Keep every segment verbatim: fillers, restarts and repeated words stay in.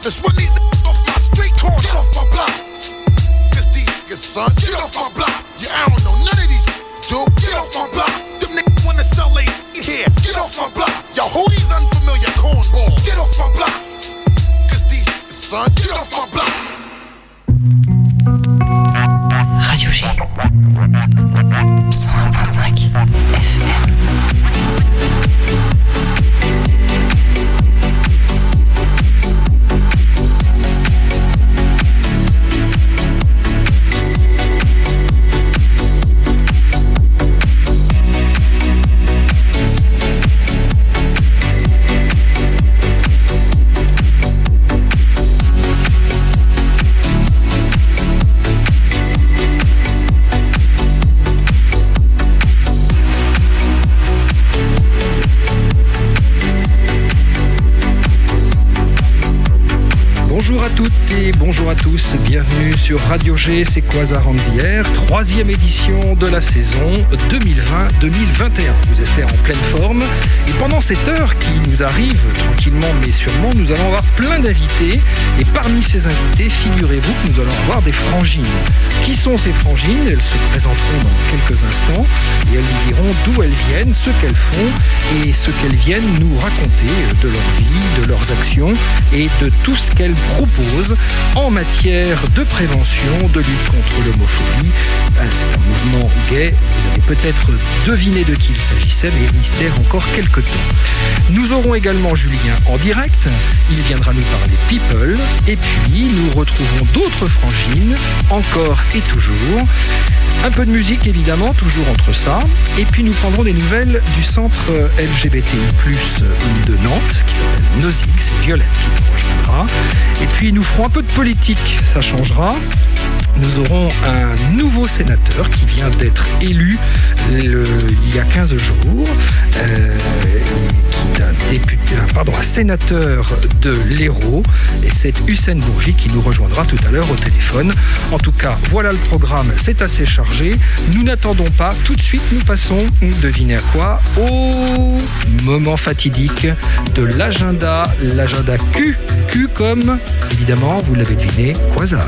Just run these off my street corner. Get off my block. This these niggas, son. Get off my block. Yeah, I don't know none of these dude. Get off my block. Them niggas wanna sell they here. Get off my block. Yo, who these unfamiliar cornballs? Get off my block. Cause these niggas, son. Get off my block. Radio G cent un virgule cinq F M. Bonjour à toutes et bonjour à tous, bienvenue sur Radio G, c'est Quasar on the Air, troisième édition de la saison deux mille vingt deux mille vingt et un. Je vous espère en pleine forme. Et pendant cette heure qui nous arrive tranquillement mais sûrement, nous allons avoir plein d'invités. Et parmi ces invités, figurez-vous que nous allons avoir des frangines. Qui sont ces frangines ? Elles se présenteront dans quelques instants et elles nous diront d'où elles viennent, ce qu'elles font et ce qu'elles viennent nous raconter de leur vie, de leurs actions et de tout ce qu'elles proposent en matière de prévention, de lutte contre l'homophobie. C'est un mouvement gay, vous avez peut-être deviné de qui il s'agissait, mais mystère encore quelques temps. Nous aurons également Julien en direct, il viendra nous parler people, et puis nous retrouvons d'autres frangines, encore et toujours. Un peu de musique évidemment, toujours entre ça, et puis nous prendrons des nouvelles du centre L G B T I plus, de Nantes, qui s'appelle Nozig, c'est Violette qui nous rejoindra. Et puis nous ferons un peu de politique, ça changera. Nous aurons un nouveau sénateur qui vient d'être élu le, il y a quinze jours, euh, qui est un, député, pardon, un sénateur de l'Hérault, et c'est Hussein Bourgi qui nous rejoindra tout à l'heure au téléphone. En tout cas, voilà le programme, c'est assez chargé. Nous n'attendons pas, tout de suite nous passons, devinez à quoi, au moment fatidique de l'agenda, l'agenda Q, Q comme, évidemment, vous l'avez deviné, Quasar.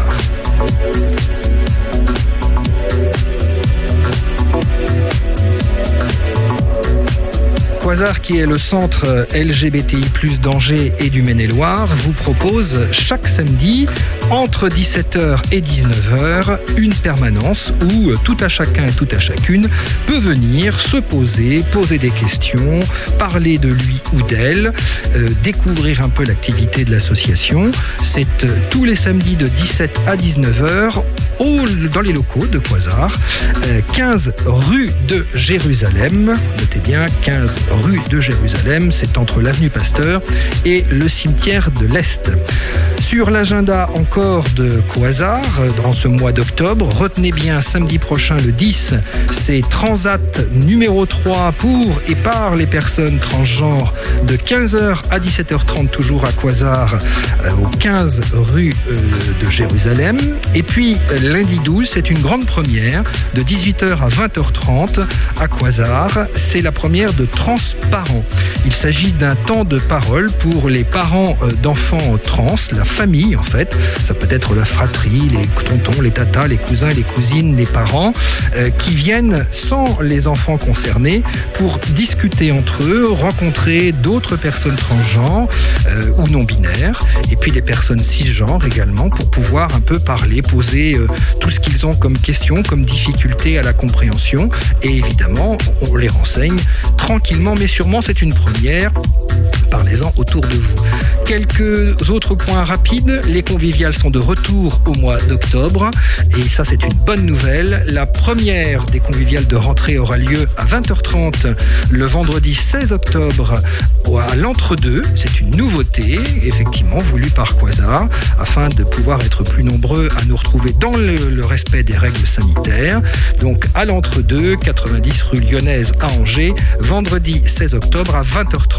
Quasar, qui est le centre L G B T I plus d'Angers et du Maine-et-Loire, vous propose chaque samedi entre dix-sept heures et dix-neuf heures une permanence où tout à chacun et tout à chacune peut venir se poser, poser des questions, parler de lui ou d'elle, euh, découvrir un peu l'activité de l'association. C'est euh, tous les samedis de dix-sept à dix-neuf heures au, dans les locaux de Quasar, euh, quinze rue de Jérusalem. Notez bien, quinze rue de Jérusalem, c'est entre l'avenue Pasteur et le cimetière de l'Est. Sur l'agenda encore de Quasar, dans ce mois d'octobre, retenez bien, samedi prochain, le dix, c'est Transat numéro trois pour et par les personnes transgenres de quinze heures à dix-sept heures trente, toujours à Quasar, euh, au quinze rue euh, de Jérusalem. Et puis, lundi douze, c'est une grande première, de dix-huit heures à vingt heures trente à Quasar. C'est la première de Transparent. Il s'agit d'un temps de parole pour les parents euh, d'enfants trans, la famille en fait, ça peut être la fratrie, les tontons, les tatas, les cousins, les cousines, les parents euh, qui viennent sans les enfants concernés pour discuter entre eux, rencontrer d'autres personnes transgenres euh, ou non-binaires et puis des personnes cisgenres également pour pouvoir un peu parler, poser euh, tout ce qu'ils ont comme questions, comme difficultés à la compréhension et évidemment on les renseigne tranquillement mais sûrement, c'est une première. Parlez-en autour de vous. Quelques autres points rapides. Les conviviales sont de retour au mois d'octobre. Et ça, c'est une bonne nouvelle. La première des conviviales de rentrée aura lieu à vingt heures trente le vendredi seize octobre à l'Entre-deux. C'est une nouveauté, effectivement, voulue par Quasar, afin de pouvoir être plus nombreux à nous retrouver dans le, le respect des règles sanitaires. Donc, à l'Entre-deux, quatre-vingt-dix rue Lyonnaise à Angers, vendredi seize octobre à vingt heures trente. Et puis,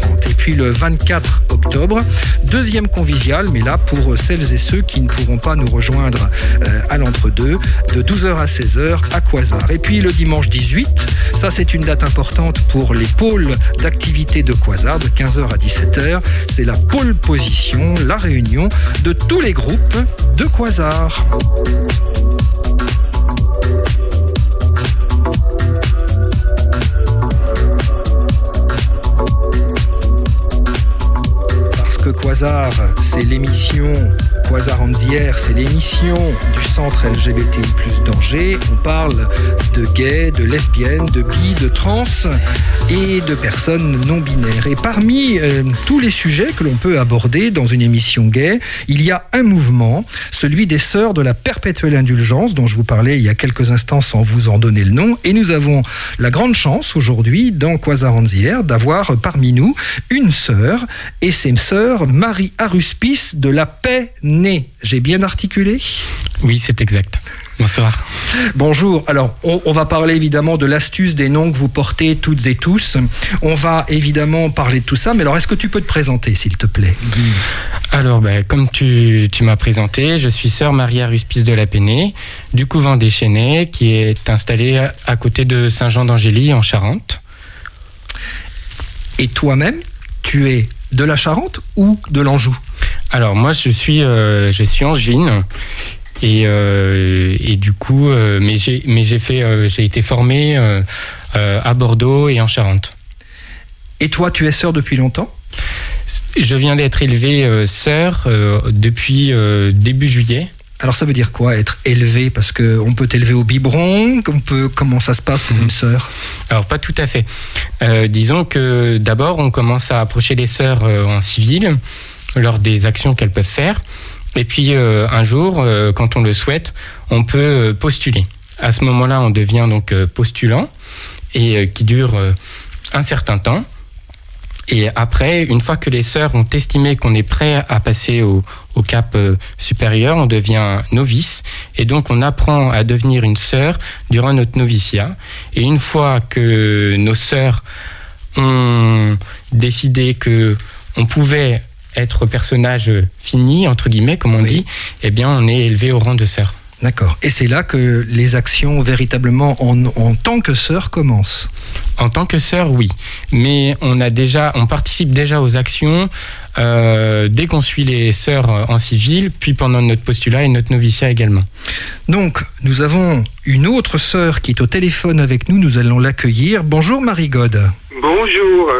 depuis le vingt-quatre octobre. Deuxième convivial, mais là pour celles et ceux qui ne pourront pas nous rejoindre euh, à l'entre-deux, de douze heures à seize heures à Quasar. Et puis le dimanche dix-huit, ça c'est une date importante pour les pôles d'activité de Quasar, de quinze heures à dix-sept heures. C'est la pôle position, la réunion de tous les groupes de Quasar. Parce que Quasar, c'est l'émission Quasar on the Air, c'est l'émission du centre L G B T I plus d'Angers. On parle de gays, de lesbiennes, de bi, de trans et de personnes non binaires. Et parmi euh, tous les sujets que l'on peut aborder dans une émission gay, il y a un mouvement, celui des Sœurs de la Perpétuelle Indulgence, dont je vous parlais il y a quelques instants sans vous en donner le nom. Et nous avons la grande chance aujourd'hui, dans Quasar on the Air, d'avoir parmi nous une sœur, et c'est sœur Marie Aruspice de la Paix Née. J'ai bien articulé ? Oui, c'est exact. Bonsoir. Bonjour. Alors, on, on va parler évidemment de l'astuce des noms que vous portez toutes et tous. On va évidemment parler de tout ça, mais alors est-ce que tu peux te présenter, s'il te plaît ? Alors, ben, comme tu, tu m'as présenté, je suis sœur Marie Aruspice de la Paix Née, du couvent des Chênaies, qui est installé à, à côté de Saint-Jean-d'Angély, en Charente. Et toi-même, tu es de la Charente ou de l'Anjou ? Alors, moi, je suis, euh, je suis angevine. Et, euh, et du coup, euh, mais j'ai, mais j'ai fait, euh, j'ai été formé euh, euh, à Bordeaux et en Charente. Et toi, tu es sœur depuis longtemps ? Je viens d'être élevée euh, sœur euh, depuis euh, début juillet. Alors ça veut dire quoi, être élevé ? Parce qu'on peut t'élever au biberon, on peut, comment ça se passe pour une sœur ? Alors pas tout à fait. Euh, disons que d'abord, on commence à approcher les sœurs euh, en civil, lors des actions qu'elles peuvent faire. Et puis euh, un jour, euh, quand on le souhaite, on peut euh, postuler. À ce moment-là, on devient donc euh, postulant, et euh, qui dure euh, un certain temps. Et après, une fois que les sœurs ont estimé qu'on est prêt à passer au, au cap euh, supérieur, on devient novice. Et donc, on apprend à devenir une sœur durant notre noviciat. Et une fois que nos sœurs ont décidé qu'on pouvait être personnage fini, entre guillemets, comme on oui. dit, eh bien, on est élevé au rang de sœur. D'accord. Et c'est là que les actions véritablement en, en tant que sœur commencent. En tant que sœur, oui. Mais on a déjà, on participe déjà aux actions euh, dès qu'on suit les sœurs en civil, puis pendant notre postulat et notre noviciat également. Donc, nous avons une autre sœur qui est au téléphone avec nous. Nous allons l'accueillir. Bonjour Marie God. Bonjour.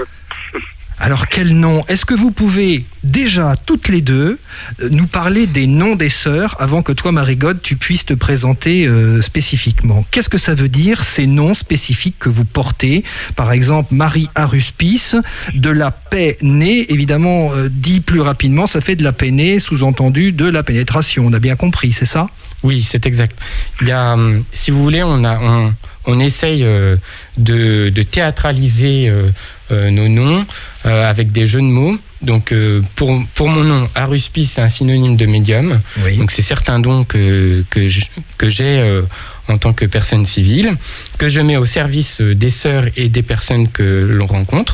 Alors, quel nom ? Est-ce que vous pouvez déjà, toutes les deux, nous parler des noms des sœurs avant que toi, Marie-God, tu puisses te présenter euh, spécifiquement ? Qu'est-ce que ça veut dire, ces noms spécifiques que vous portez ? Par exemple, Marie Aruspice, de la Paix Née, évidemment, euh, dit plus rapidement, ça fait de la Paix Née, sous-entendu de la pénétration. On a bien compris, c'est ça ? Oui, c'est exact. Il y a, si vous voulez, on, a, on, on essaye euh, de, de théâtraliser euh, euh, nos noms euh, avec des jeux de mots. Donc, euh, pour, pour mon nom, Aruspice, c'est un synonyme de médium. Oui. Donc, c'est certains dons que, que, je, que j'ai euh, en tant que personne civile, que je mets au service des sœurs et des personnes que l'on rencontre.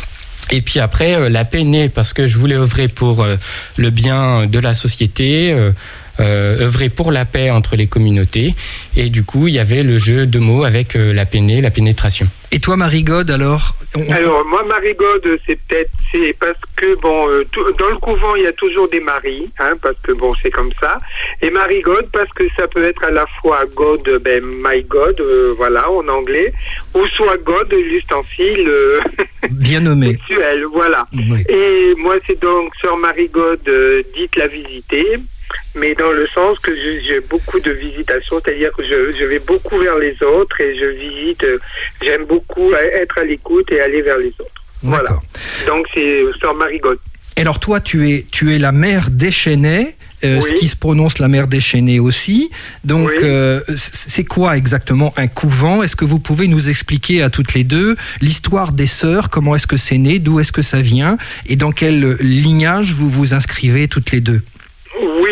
Et puis après, euh, la Paix Née, parce que je voulais œuvrer pour euh, le bien de la société, euh, Euh, œuvrer pour la paix entre les communautés, et du coup il y avait le jeu de mots avec euh, la Paix Née, la pénétration. Et toi Marie-God, alors on... Alors moi Marie-God, c'est peut-être c'est parce que bon euh, tout, dans le couvent il y a toujours des maris, hein, parce que bon c'est comme ça, et Marie-God parce que ça peut être à la fois God, ben my God, euh, voilà en anglais, ou soit God, l'ustensile euh, bien nommé, sexuel, voilà. Oui. Et moi c'est donc sœur Marie-God, euh, dite la visitée. Mais dans le sens que j'ai beaucoup de visitations, c'est-à-dire que je, je vais beaucoup vers les autres et je visite, j'aime beaucoup être à l'écoute et aller vers les autres. D'accord. Voilà. Donc c'est sœur Marie-God. Et alors toi, tu es, tu es la mère des Chênaies, euh, oui. ce qui se prononce la mère des Chênaies aussi. Donc oui. euh, c'est quoi exactement un couvent ? Est-ce que vous pouvez nous expliquer à toutes les deux l'histoire des sœurs ? Comment est-ce que c'est né ? D'où est-ce que ça vient ? Et dans quel lignage vous vous inscrivez toutes les deux ? Oui,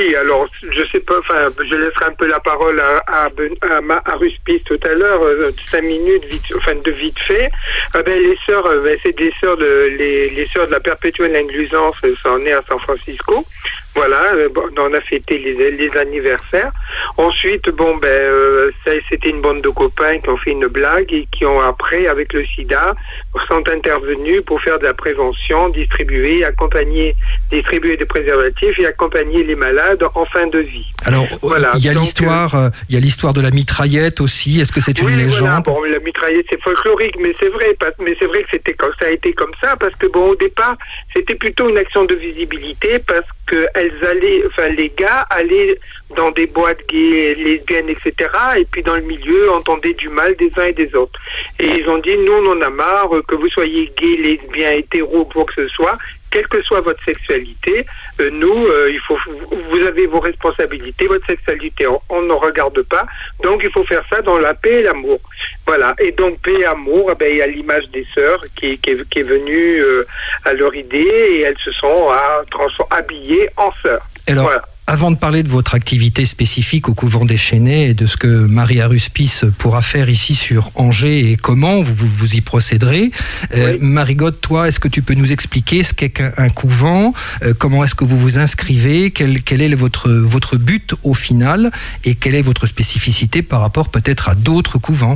Oui, alors je sais pas, enfin je laisserai un peu la parole à à, à, à Ruspice tout à l'heure, euh, cinq minutes, vite, enfin de vite fait. Euh, ben les sœurs, euh, ben, c'est des sœurs de les, les sœurs de la Perpétuelle Inclusance, euh, sont nées à San Francisco. Voilà, euh, bon, on a fêté les, les anniversaires. Ensuite, bon ben euh, ça, c'était une bande de copains qui ont fait une blague et qui ont après, avec le SIDA, sont intervenus pour faire de la prévention, distribuer, accompagner, distribuer des préservatifs et accompagner les malades en fin de vie. Alors, voilà. Il y a Donc, l'histoire, euh, il y a l'histoire de la mitraillette aussi. Est-ce que c'est une oui, légende? Voilà. Bon, la mitraillette c'est folklorique, mais c'est vrai, mais c'est vrai que c'était comme ça a été comme ça parce que bon, au départ, c'était plutôt une action de visibilité parce que elles allaient, enfin les gars allaient dans des boîtes gays, lesbiennes, et cetera. Et puis dans le milieu, entendaient du mal des uns et des autres. Et ils ont dit, nous on en a marre que vous soyez gay, lesbien, hétéro, quoi que ce soit. Quelle que soit votre sexualité, euh, nous, euh, il faut, vous avez vos responsabilités, votre sexualité, on ne regarde pas. Donc, il faut faire ça dans la paix et l'amour. Voilà. Et donc, paix et amour, eh ben, il y a l'image des sœurs qui, qui, est, qui est venue euh, à leur idée et elles se sont à, habillées en sœurs. Alors, voilà. Avant de parler de votre activité spécifique au couvent des Chênaies et de ce que Marie Aruspice pourra faire ici sur Angers et comment vous, vous, vous y procéderez, oui. euh, Marie God, toi, est-ce que tu peux nous expliquer ce qu'est qu'un un couvent, euh, comment est-ce que vous vous inscrivez, quel, quel est votre, votre but au final et quelle est votre spécificité par rapport peut-être à d'autres couvents?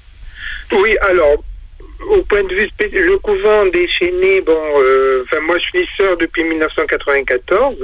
Oui, alors... Au point de vue spécifique, le couvent des Chênaies, bon, euh, enfin moi je suis sœur depuis dix-neuf cent quatre-vingt-quatorze.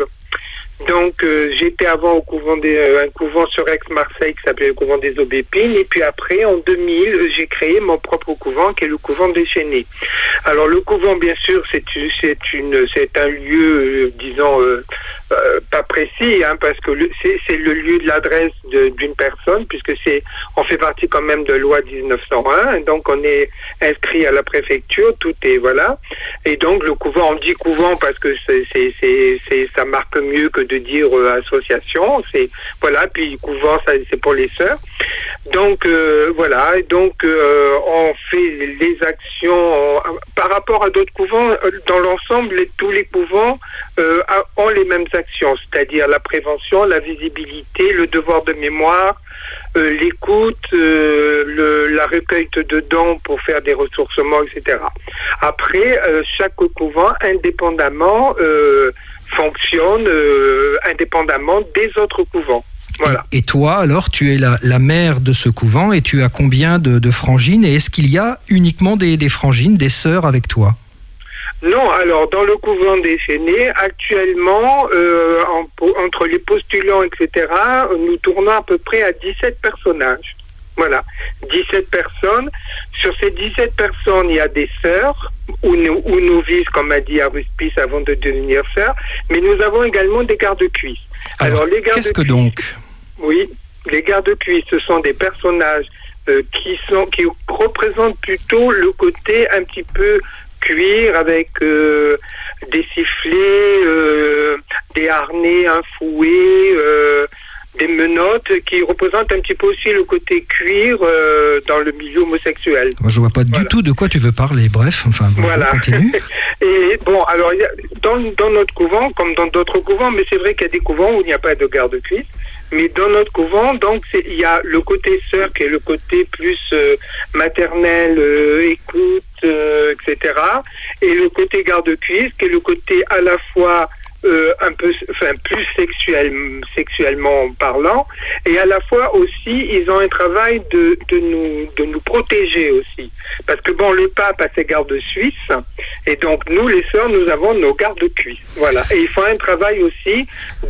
Donc euh, j'étais avant au couvent des, euh, un couvent sur Aix-Marseille qui s'appelait le couvent des Aubépines et puis après en deux mille j'ai créé mon propre couvent qui est le couvent des Chênaies. Alors le couvent bien sûr c'est c'est une c'est un lieu euh, disons euh, euh, pas précis hein, parce que le, c'est c'est le lieu de l'adresse de, d'une personne puisque c'est on fait partie quand même de loi dix-neuf cent un donc on est inscrit à la préfecture tout est voilà et donc le couvent on dit couvent parce que c'est c'est c'est, c'est ça marque mieux que de dire euh, association, c'est voilà, puis couvent ça c'est pour les sœurs. Donc euh, voilà, donc euh, on fait les actions on, par rapport à d'autres couvents dans l'ensemble, les, tous les couvents euh, ont les mêmes actions, c'est-à-dire la prévention, la visibilité, le devoir de mémoire, euh, l'écoute, euh, le, la recueinte de dons pour faire des ressourcements, et cetera. Après, euh, chaque couvent indépendamment euh, fonctionne euh, indépendamment des autres couvents. Voilà. Et, et toi, alors, tu es la, la mère de ce couvent et tu as combien de, de frangines? Et est-ce qu'il y a uniquement des, des frangines, des sœurs avec toi? Non, alors dans le couvent des Chênaies, actuellement, euh, en, entre les postulants, et cetera, nous tournons à peu près à dix-sept personnages. Voilà, dix-sept personnes. Sur ces dix-sept personnes, il y a des sœurs ou, ou novices, comme a dit Aruspice avant de devenir sœurs, mais nous avons également des gardes-cuisses. Alors, Alors les gardes qu'est-ce que donc? Oui, les gardes-cuisses, ce sont des personnages euh, qui sont qui représentent plutôt le côté un petit peu cuir avec euh, des sifflets, euh, des harnais, un fouet, euh, des menottes qui représentent un petit peu aussi le côté cuir euh, dans le milieu homosexuel. Moi, je vois pas voilà. du tout de quoi tu veux parler. Bref, enfin, bon, voilà. Continue. Et bon, alors dans, dans notre couvent, comme dans d'autres couvents, mais c'est vrai qu'il y a des couvents où il n'y a pas de garde-cuisse. Mais dans notre couvent, donc, c'est, il y a le côté sœur qui est le côté plus euh, maternel, euh, écoute, euh, et cetera. Et le côté garde-cuisse qui est le côté à la fois euh, un peu, enfin, plus sexuel, sexuellement parlant, et à la fois aussi, ils ont un travail de, de nous, de nous protéger aussi. Parce que bon, le pape a ses gardes suisses, et donc nous, les sœurs, nous avons nos gardes-cuisses. Voilà. Et ils font un travail aussi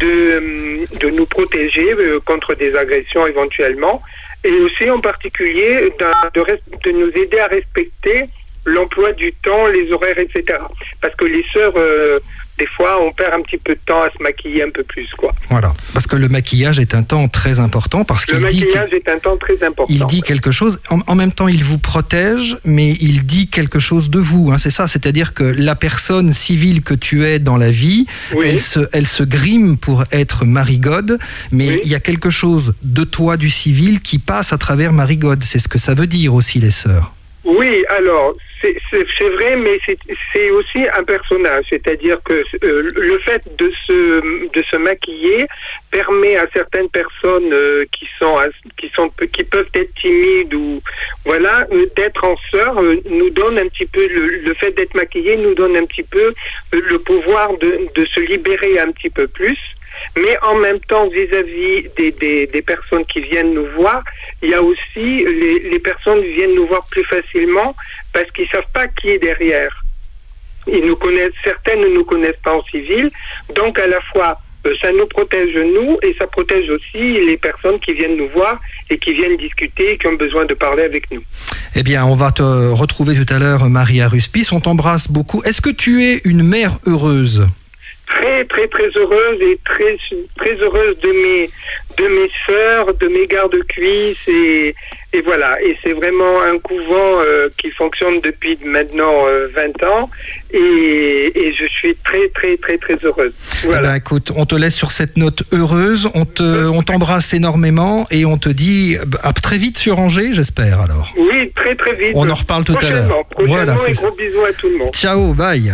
de, de nous protéger euh, contre des agressions éventuellement, et aussi en particulier de, de, de nous aider à respecter l'emploi du temps, les horaires, et cetera. Parce que les sœurs, euh, des fois, on perd un petit peu de temps à se maquiller un peu plus, quoi. Voilà, parce que le maquillage est un temps très important. Parce le qu'il maquillage dit est un temps très important. Il dit ouais. quelque chose, en, en même temps, il vous protège, mais il dit quelque chose de vous, hein, c'est ça, c'est-à-dire que la personne civile que tu es dans la vie, oui. elle, se, elle se grime pour être Marie God, mais oui. il y a quelque chose de toi, du civil, qui passe à travers Marie God. C'est ce que ça veut dire aussi, les sœurs. Oui, alors, c'est, c'est, c'est vrai, mais c'est, c'est aussi un personnage. C'est-à-dire que euh, le fait de se, de se maquiller permet à certaines personnes euh, qui sont, qui sont, qui peuvent être timides ou, voilà, euh, d'être en sœur, euh, nous donne un petit peu, le, le fait d'être maquillé nous donne un petit peu euh, le pouvoir de, de se libérer un petit peu plus. Mais en même temps, vis-à-vis des, des, des personnes qui viennent nous voir, il y a aussi les, les personnes viennent nous voir plus facilement parce qu'ils savent pas qui est derrière. Ils nous connaissent, certaines ne nous connaissent pas en civil, donc à la fois euh, ça nous protège nous et ça protège aussi les personnes qui viennent nous voir et qui viennent discuter et qui ont besoin de parler avec nous. Eh bien, on va te retrouver tout à l'heure, Maria Ruspis. On t'embrasse beaucoup. Est-ce que tu es une mère heureuse ? Très, très, très heureuse et très, très heureuse de mes, de mes sœurs, de mes gardes-cuisses et, et voilà. Et c'est vraiment un couvent euh, qui fonctionne depuis maintenant euh, vingt ans et, et je suis très, très, très, très heureuse. Voilà. Eh ben, écoute, on te laisse sur cette note heureuse, on, te, on t'embrasse énormément et on te dit à très vite sur Angers, j'espère alors. Oui, très, très vite. On en reparle tout à l'heure. Prochainement, voilà, et gros bisous à tout le monde. Ciao, bye.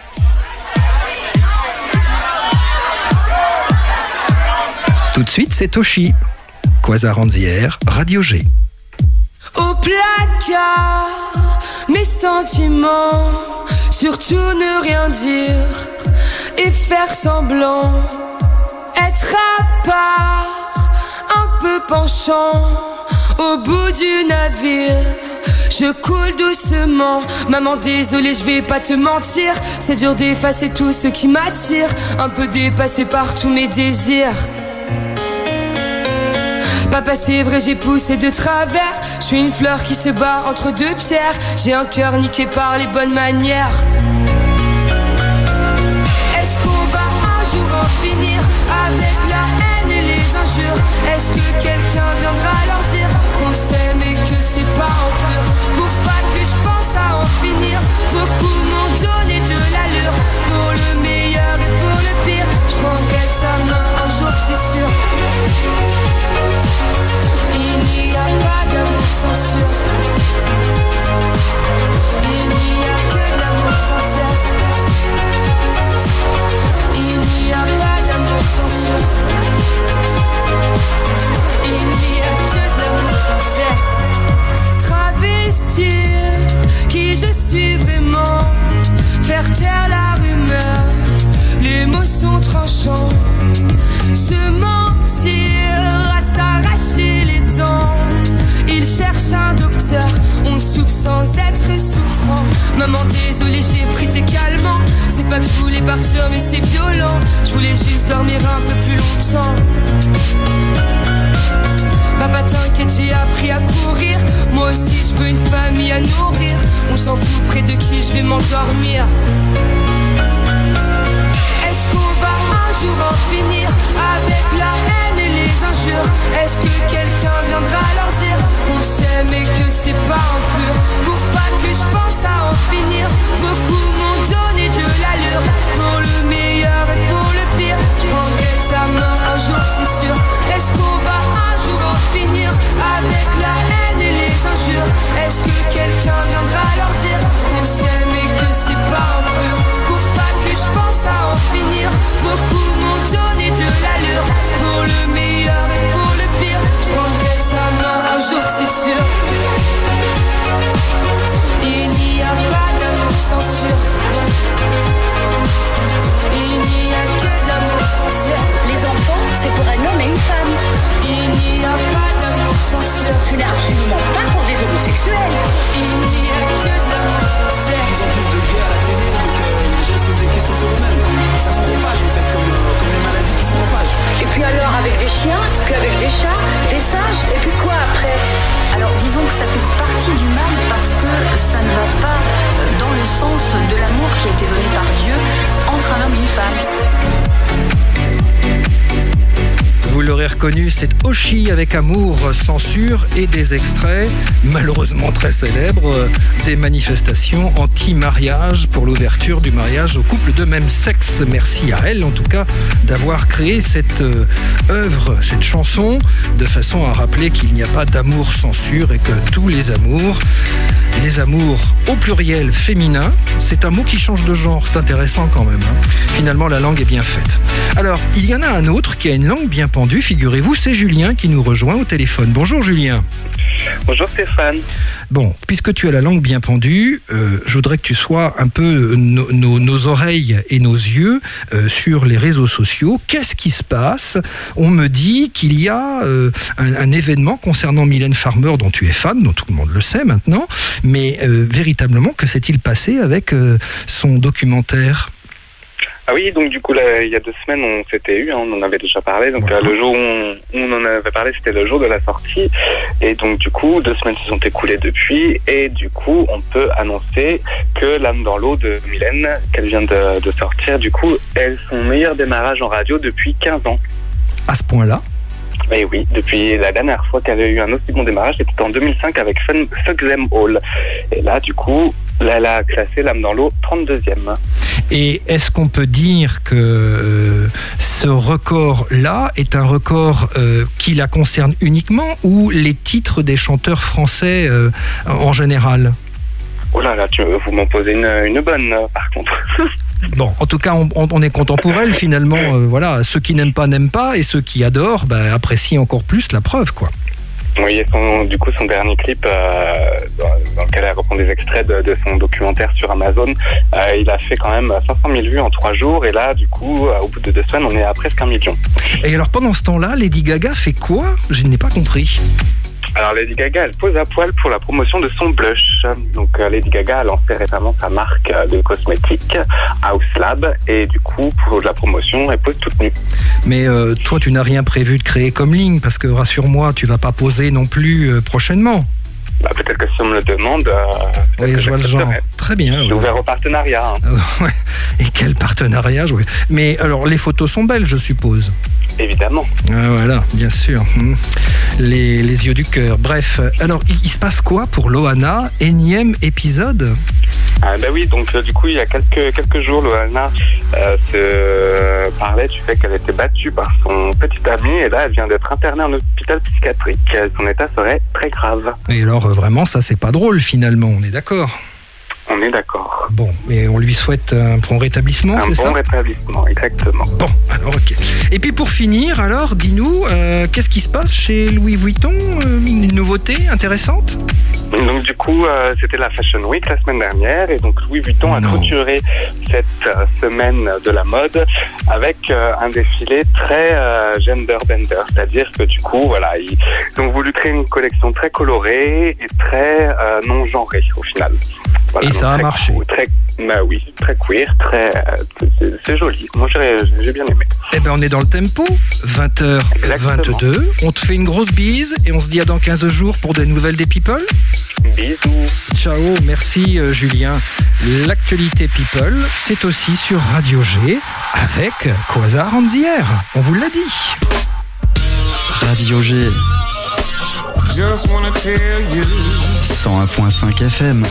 Tout de suite, c'est Toshi. Quasar-Anzière, Radio G. Au placard, mes sentiments, surtout ne rien dire et faire semblant, être à part, un peu penchant, au bout du navire. Je coule doucement, maman désolée je vais pas te mentir. C'est dur d'effacer tout ce qui m'attire, un peu dépassé par tous mes désirs. Papa c'est vrai j'ai poussé de travers. Je suis une fleur qui se bat entre deux pierres. J'ai un cœur niqué par les bonnes manières. Est-ce qu'on va un jour en finir avec la haine et les injures? Est-ce que quelqu'un viendra leur dire qu'on s'aime et que c'est pas en pur? Pour pas que je pense à en finir, beaucoup m'ont donné de l'allure. Pour le meilleur et pour le pire, je prendrai de sa main un jour c'est sûr. Il n'y a pas d'amour censure. Il n'y a que de l'amour sincère. Il n'y a pas d'amour censure. Il n'y a que de l'amour sincère. Travestir qui je suis vraiment, faire taire la rumeur, les mots sont tranchants. Se mentir à s'arracher les dents. Il cherche un docteur, on souffre sans être souffrant. Maman désolée j'ai pris tes calmants. C'est pas que je voulais partir mais c'est violent. Je voulais juste dormir un peu plus longtemps. Papa t'inquiète j'ai appris à courir. Moi aussi je veux une famille à nourrir. On s'en fout près de qui je vais m'endormir. Est-ce qu'on va un jour en finir avec la haine et les injures? Est-ce que quelqu'un viendra leur dire qu'on s'aime et que c'est pas en pur? Pour pas que je pense à en finir, beaucoup m'ont donné de l'allure. Pour le meilleur et pour le pire, je prendrai de sa main un jour c'est sûr. Est-ce qu'on va un jour en finir avec la haine et les injures? Est-ce que quelqu'un viendra leur dire qu'on s'aime et que c'est pas en pur? Pour pas que je pense à en finir, beaucoup m'ont donné de l'allure. Pour le meilleur et pour le pire, je prendrai sa main un jour c'est sûr. Il n'y a pas d'amour censure. Il n'y a que de l'amour sincère. Les enfants, c'est pour un homme et une femme. Il n'y a pas d'amour censure. Ce n'est absolument pas pour des homosexuels. Il n'y a que de l'amour sincère. Ils ont plus de gays à la télé, donc euh, les gens se posent des questions sur eux-mêmes. Ça se propage en fait, comme, euh, comme les maladies qui se propagent. Et puis alors avec des chiens, puis avec des chats, des singes, et puis quoi après? Alors disons que ça fait partie du mal parce que ça ne va pas dans le sens de l'amour qui a été donné par Dieu entre un homme et une femme. Vous l'aurez aurez reconnu, c'est Oshi avec Amour, Censure et des extraits, malheureusement très célèbres, des manifestations anti-mariage pour l'ouverture du mariage aux couples de même sexe. Merci à elle, en tout cas, d'avoir créé cette euh, œuvre, cette chanson, de façon à rappeler qu'il n'y a pas d'amour censure et que tous les amours, les amours au pluriel féminin, c'est un mot qui change de genre, c'est intéressant quand même. Hein. Finalement, la langue est bien faite. Alors, il y en a un autre qui a une langue bien pendue, figurez-vous, c'est Julien qui nous rejoint au téléphone. Bonjour Julien. Bonjour Stéphane. Bon, puisque tu as la langue bien pendue, euh, je voudrais que tu sois un peu no, no, nos oreilles et nos yeux euh, sur les réseaux sociaux. Qu'est-ce qui se passe ? On me dit qu'il y a euh, un, un événement concernant Mylène Farmer dont tu es fan, dont tout le monde le sait maintenant, mais euh, véritablement, que s'est-il passé avec euh, son documentaire ? Ah oui, donc du coup, là, il y a deux semaines, on s'était eu, hein, on en avait déjà parlé. Donc voilà. euh, le jour où on, où on en avait parlé, c'était le jour de la sortie. Et donc du coup, deux semaines se sont écoulées depuis. Et du coup, on peut annoncer que L'âme dans l'eau de Mylène, qu'elle vient de, de sortir, du coup, est son meilleur démarrage en radio depuis quinze ans. À ce point-là ? Et oui, depuis la dernière fois qu'elle a eu un aussi bon démarrage, c'était en deux mille cinq avec Fuck Them All. Et là, du coup, là, elle a classé L'âme dans l'eau trente-deuxième. Et est-ce qu'on peut dire que euh, ce record-là est un record euh, qui la concerne uniquement, ou les titres des chanteurs français euh, en général ? Oh là là, tu, vous m'en posez une, une bonne, euh, par contre. Bon, en tout cas, on, on est content pour elle, finalement. Euh, voilà, ceux qui n'aiment pas, n'aiment pas, et ceux qui adorent, bah, apprécient encore plus la preuve, quoi. Oui, et son, du coup, son dernier clip, euh, dans, dans lequel elle reprend des extraits de, de son documentaire sur Amazon, euh, il a fait quand même cinq cent mille vues en trois jours, et là, du coup, euh, au bout de deux semaines, on est à presque un million. Et alors, pendant ce temps-là, Lady Gaga fait quoi ? Je n'ai pas compris. Alors Lady Gaga, elle pose à poil pour la promotion de son blush. Donc euh, Lady Gaga a lancé récemment sa marque de cosmétiques, House Lab, et du coup pour la promotion, elle pose toute nue. Mais euh, toi, tu n'as rien prévu de créer comme ligne, parce que rassure-moi, tu vas pas poser non plus euh, prochainement. Bah, peut-être que si on me le demande, euh, oui, je vois le genre. Très bien. Je suis ouais. ouvert au partenariat. Hein. Euh, ouais. Et quel partenariat, ouais. Mais alors, les photos sont belles, je suppose. Évidemment. Ah, voilà, bien sûr. Les, les yeux du cœur. Bref, alors, il, il se passe quoi pour Loana ? Énième épisode ? Ah bah oui, donc euh, du coup il y a quelques quelques jours, Loana euh, se parlait du fait qu'elle était battue par son petit ami, et là elle vient d'être internée en hôpital psychiatrique. Son état serait très grave. Et alors euh, vraiment ça c'est pas drôle finalement, on est d'accord ? On est d'accord. Bon, et on lui souhaite un bon rétablissement, un c'est bon ça ? Un bon rétablissement, exactement. Bon, alors ok. Et puis pour finir, alors dis-nous, euh, qu'est-ce qui se passe chez Louis Vuitton ? euh, Une nouveauté intéressante ? Donc du coup, euh, c'était la Fashion Week la semaine dernière, et donc Louis Vuitton a clôturé cette euh, semaine de la mode avec euh, un défilé très euh, gender bender, c'est-à-dire que du coup, voilà, ils ont voulu créer une collection très colorée et très euh, non genrée au final. Voilà, et ça a marché. Cool, très, bah oui, très queer, très, c'est, c'est joli. Moi, j'ai, j'ai bien aimé. Eh ben, on est dans le tempo. vingt heures vingt-deux. On te fait une grosse bise et on se dit à dans quinze jours pour des nouvelles des People. Bisous. Ciao, merci euh, Julien. L'actualité People, c'est aussi sur Radio G avec Quasar on the Air. On vous l'a dit. Radio G. Just wanna tell you. cent un virgule cinq F M.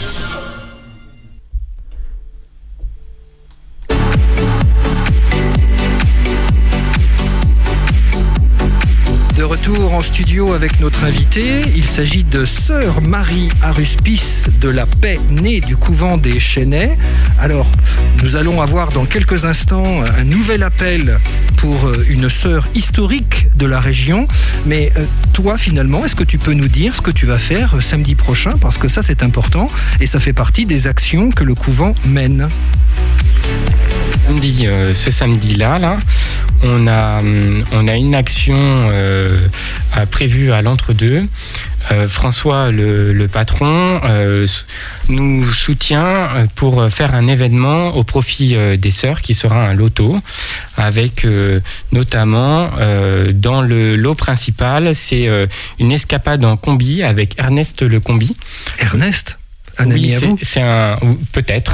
De retour en studio avec notre invité, il s'agit de Sœur Marie Aruspice de la Paix, née du couvent des Chênais. Alors, nous allons avoir dans quelques instants un nouvel appel pour une sœur historique de la région. Mais euh, toi, finalement, est-ce que tu peux nous dire ce que tu vas faire samedi prochain ? Parce que ça, c'est important et ça fait partie des actions que le couvent mène. Samedi, euh, ce samedi-là, là, on a, on a une action euh, prévue à l'entre-deux. Euh, François, le, le patron, euh, nous soutient pour faire un événement au profit euh, des sœurs qui sera un loto, avec euh, notamment euh, dans le lot principal, c'est euh, une escapade en combi avec Ernest le combi. Ernest ? Un oui, ami à c'est, vous c'est un... Peut-être.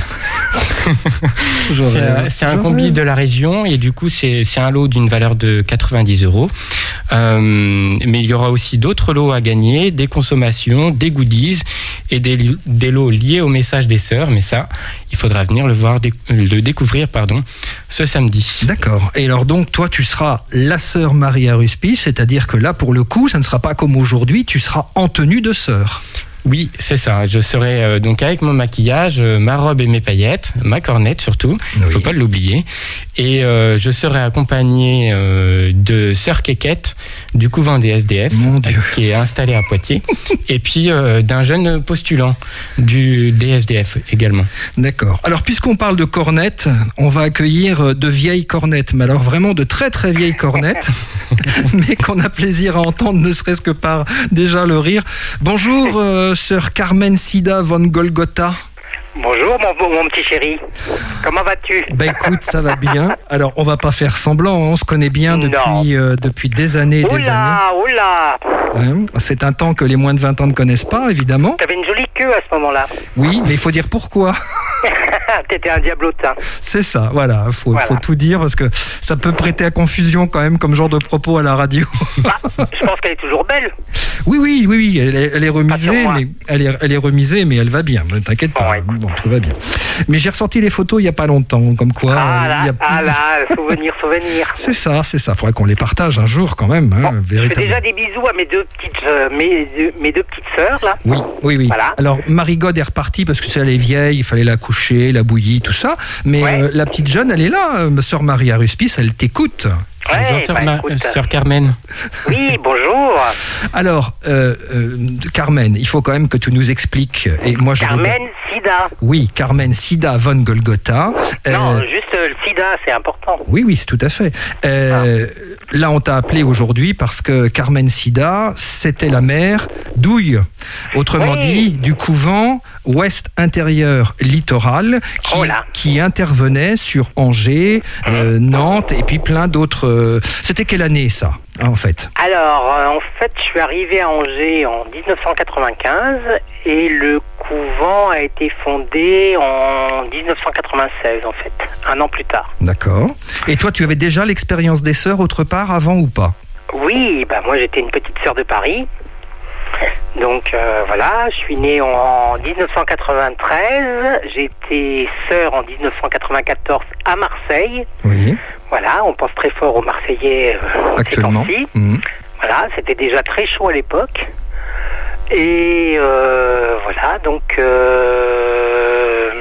c'est un, c'est un combi de la région et du coup, c'est, c'est un lot d'une valeur de quatre-vingt-dix euros. Euh, mais il y aura aussi d'autres lots à gagner, des consommations, des goodies et des, des lots liés au message des sœurs. Mais ça, il faudra venir le voir, le découvrir, pardon, ce samedi. D'accord. Et alors donc, toi, tu seras la sœur Maria Ruspice, c'est-à-dire que là, pour le coup, ça ne sera pas comme aujourd'hui, tu seras en tenue de sœur. Oui, c'est ça. Je serai euh, donc avec mon maquillage, euh, ma robe et mes paillettes, ma cornette surtout, il ne faut pas l'oublier. Et euh, je serai accompagné euh, de sœur Kékette du couvent des S D F, qui est installé à Poitiers, et puis euh, d'un jeune postulant du, des S D F également. D'accord. Alors, puisqu'on parle de cornettes, on va accueillir de vieilles cornettes, mais alors vraiment de très très vieilles cornettes, mais qu'on a plaisir à entendre, ne serait-ce que par déjà le rire. Bonjour, euh, sœur Carmen Sida von Golgotha. Bonjour mon, mon petit chéri, comment vas-tu? Ben écoute, ça va bien. Alors on va pas faire semblant, on se connaît bien depuis, euh, depuis des années et des oula, années. Oula hein, c'est un temps que les moins de vingt ans ne connaissent pas, évidemment. T'avais une jolie queue à ce moment-là. Oui, mais il faut dire pourquoi. T'étais un diablotin. C'est ça, voilà, il faut, voilà. faut tout dire parce que ça peut prêter à confusion quand même comme genre de propos à la radio. Bah, je pense qu'elle est toujours belle. Oui, oui, oui, oui, elle est, elle est remisée, mais elle est, elle est remisée, mais elle va bien. Ne t'inquiète pas, ouais. Bon, tout va bien. Mais j'ai ressorti les photos il y a pas longtemps, comme quoi. Ah là, il y a... ah là, souvenir, souvenir. C'est ça, c'est ça. Faudrait qu'on les partage un jour quand même. Hein, bon, je fais déjà des bisous à mes deux petites, euh, mes, deux, mes deux petites sœurs là. Oui, oui, oui. Voilà. Alors Marie God est repartie parce que c'est elle est vieille, il fallait la coucher, la bouillie, tout ça. Mais ouais. euh, la petite jeune, elle est là, euh, sœur Maria Ruspice, elle t'écoute. Ouais, bonjour, sœur, bah, Ma... écoute, sœur Carmen. Oui, bonjour. Alors, euh, euh, Carmen, il faut quand même que tu nous expliques. Et moi, je Carmen regarde... Sida. Oui, Carmen Sida von Golgotha. Non, euh... juste euh, le sida, c'est important. Oui, oui, c'est tout à fait. Euh, ah. Là, on t'a appelé aujourd'hui parce que Carmen Sida, c'était la mère d'Ouille. Autrement oui. dit, du couvent ouest intérieur littoral qui, oh qui intervenait sur Angers, euh, Nantes et puis plein d'autres. C'était quelle année ça, en fait? Alors, euh, en fait, je suis arrivé à Angers en dix-neuf cent quatre-vingt-quinze et le couvent a été fondé en dix-neuf cent quatre-vingt-seize, en fait, un an plus tard. D'accord. Et toi, tu avais déjà l'expérience des sœurs autre part avant ou pas? Oui, bah moi j'étais une petite sœur de Paris. Donc euh, voilà, je suis né en dix-neuf cent quatre-vingt-treize, j'ai été sœur en dix-neuf cent quatre-vingt-quatorze à Marseille. Oui. Voilà, on pense très fort aux Marseillais euh, actuellement. Mmh. Voilà, c'était déjà très chaud à l'époque. Et euh, voilà, donc euh,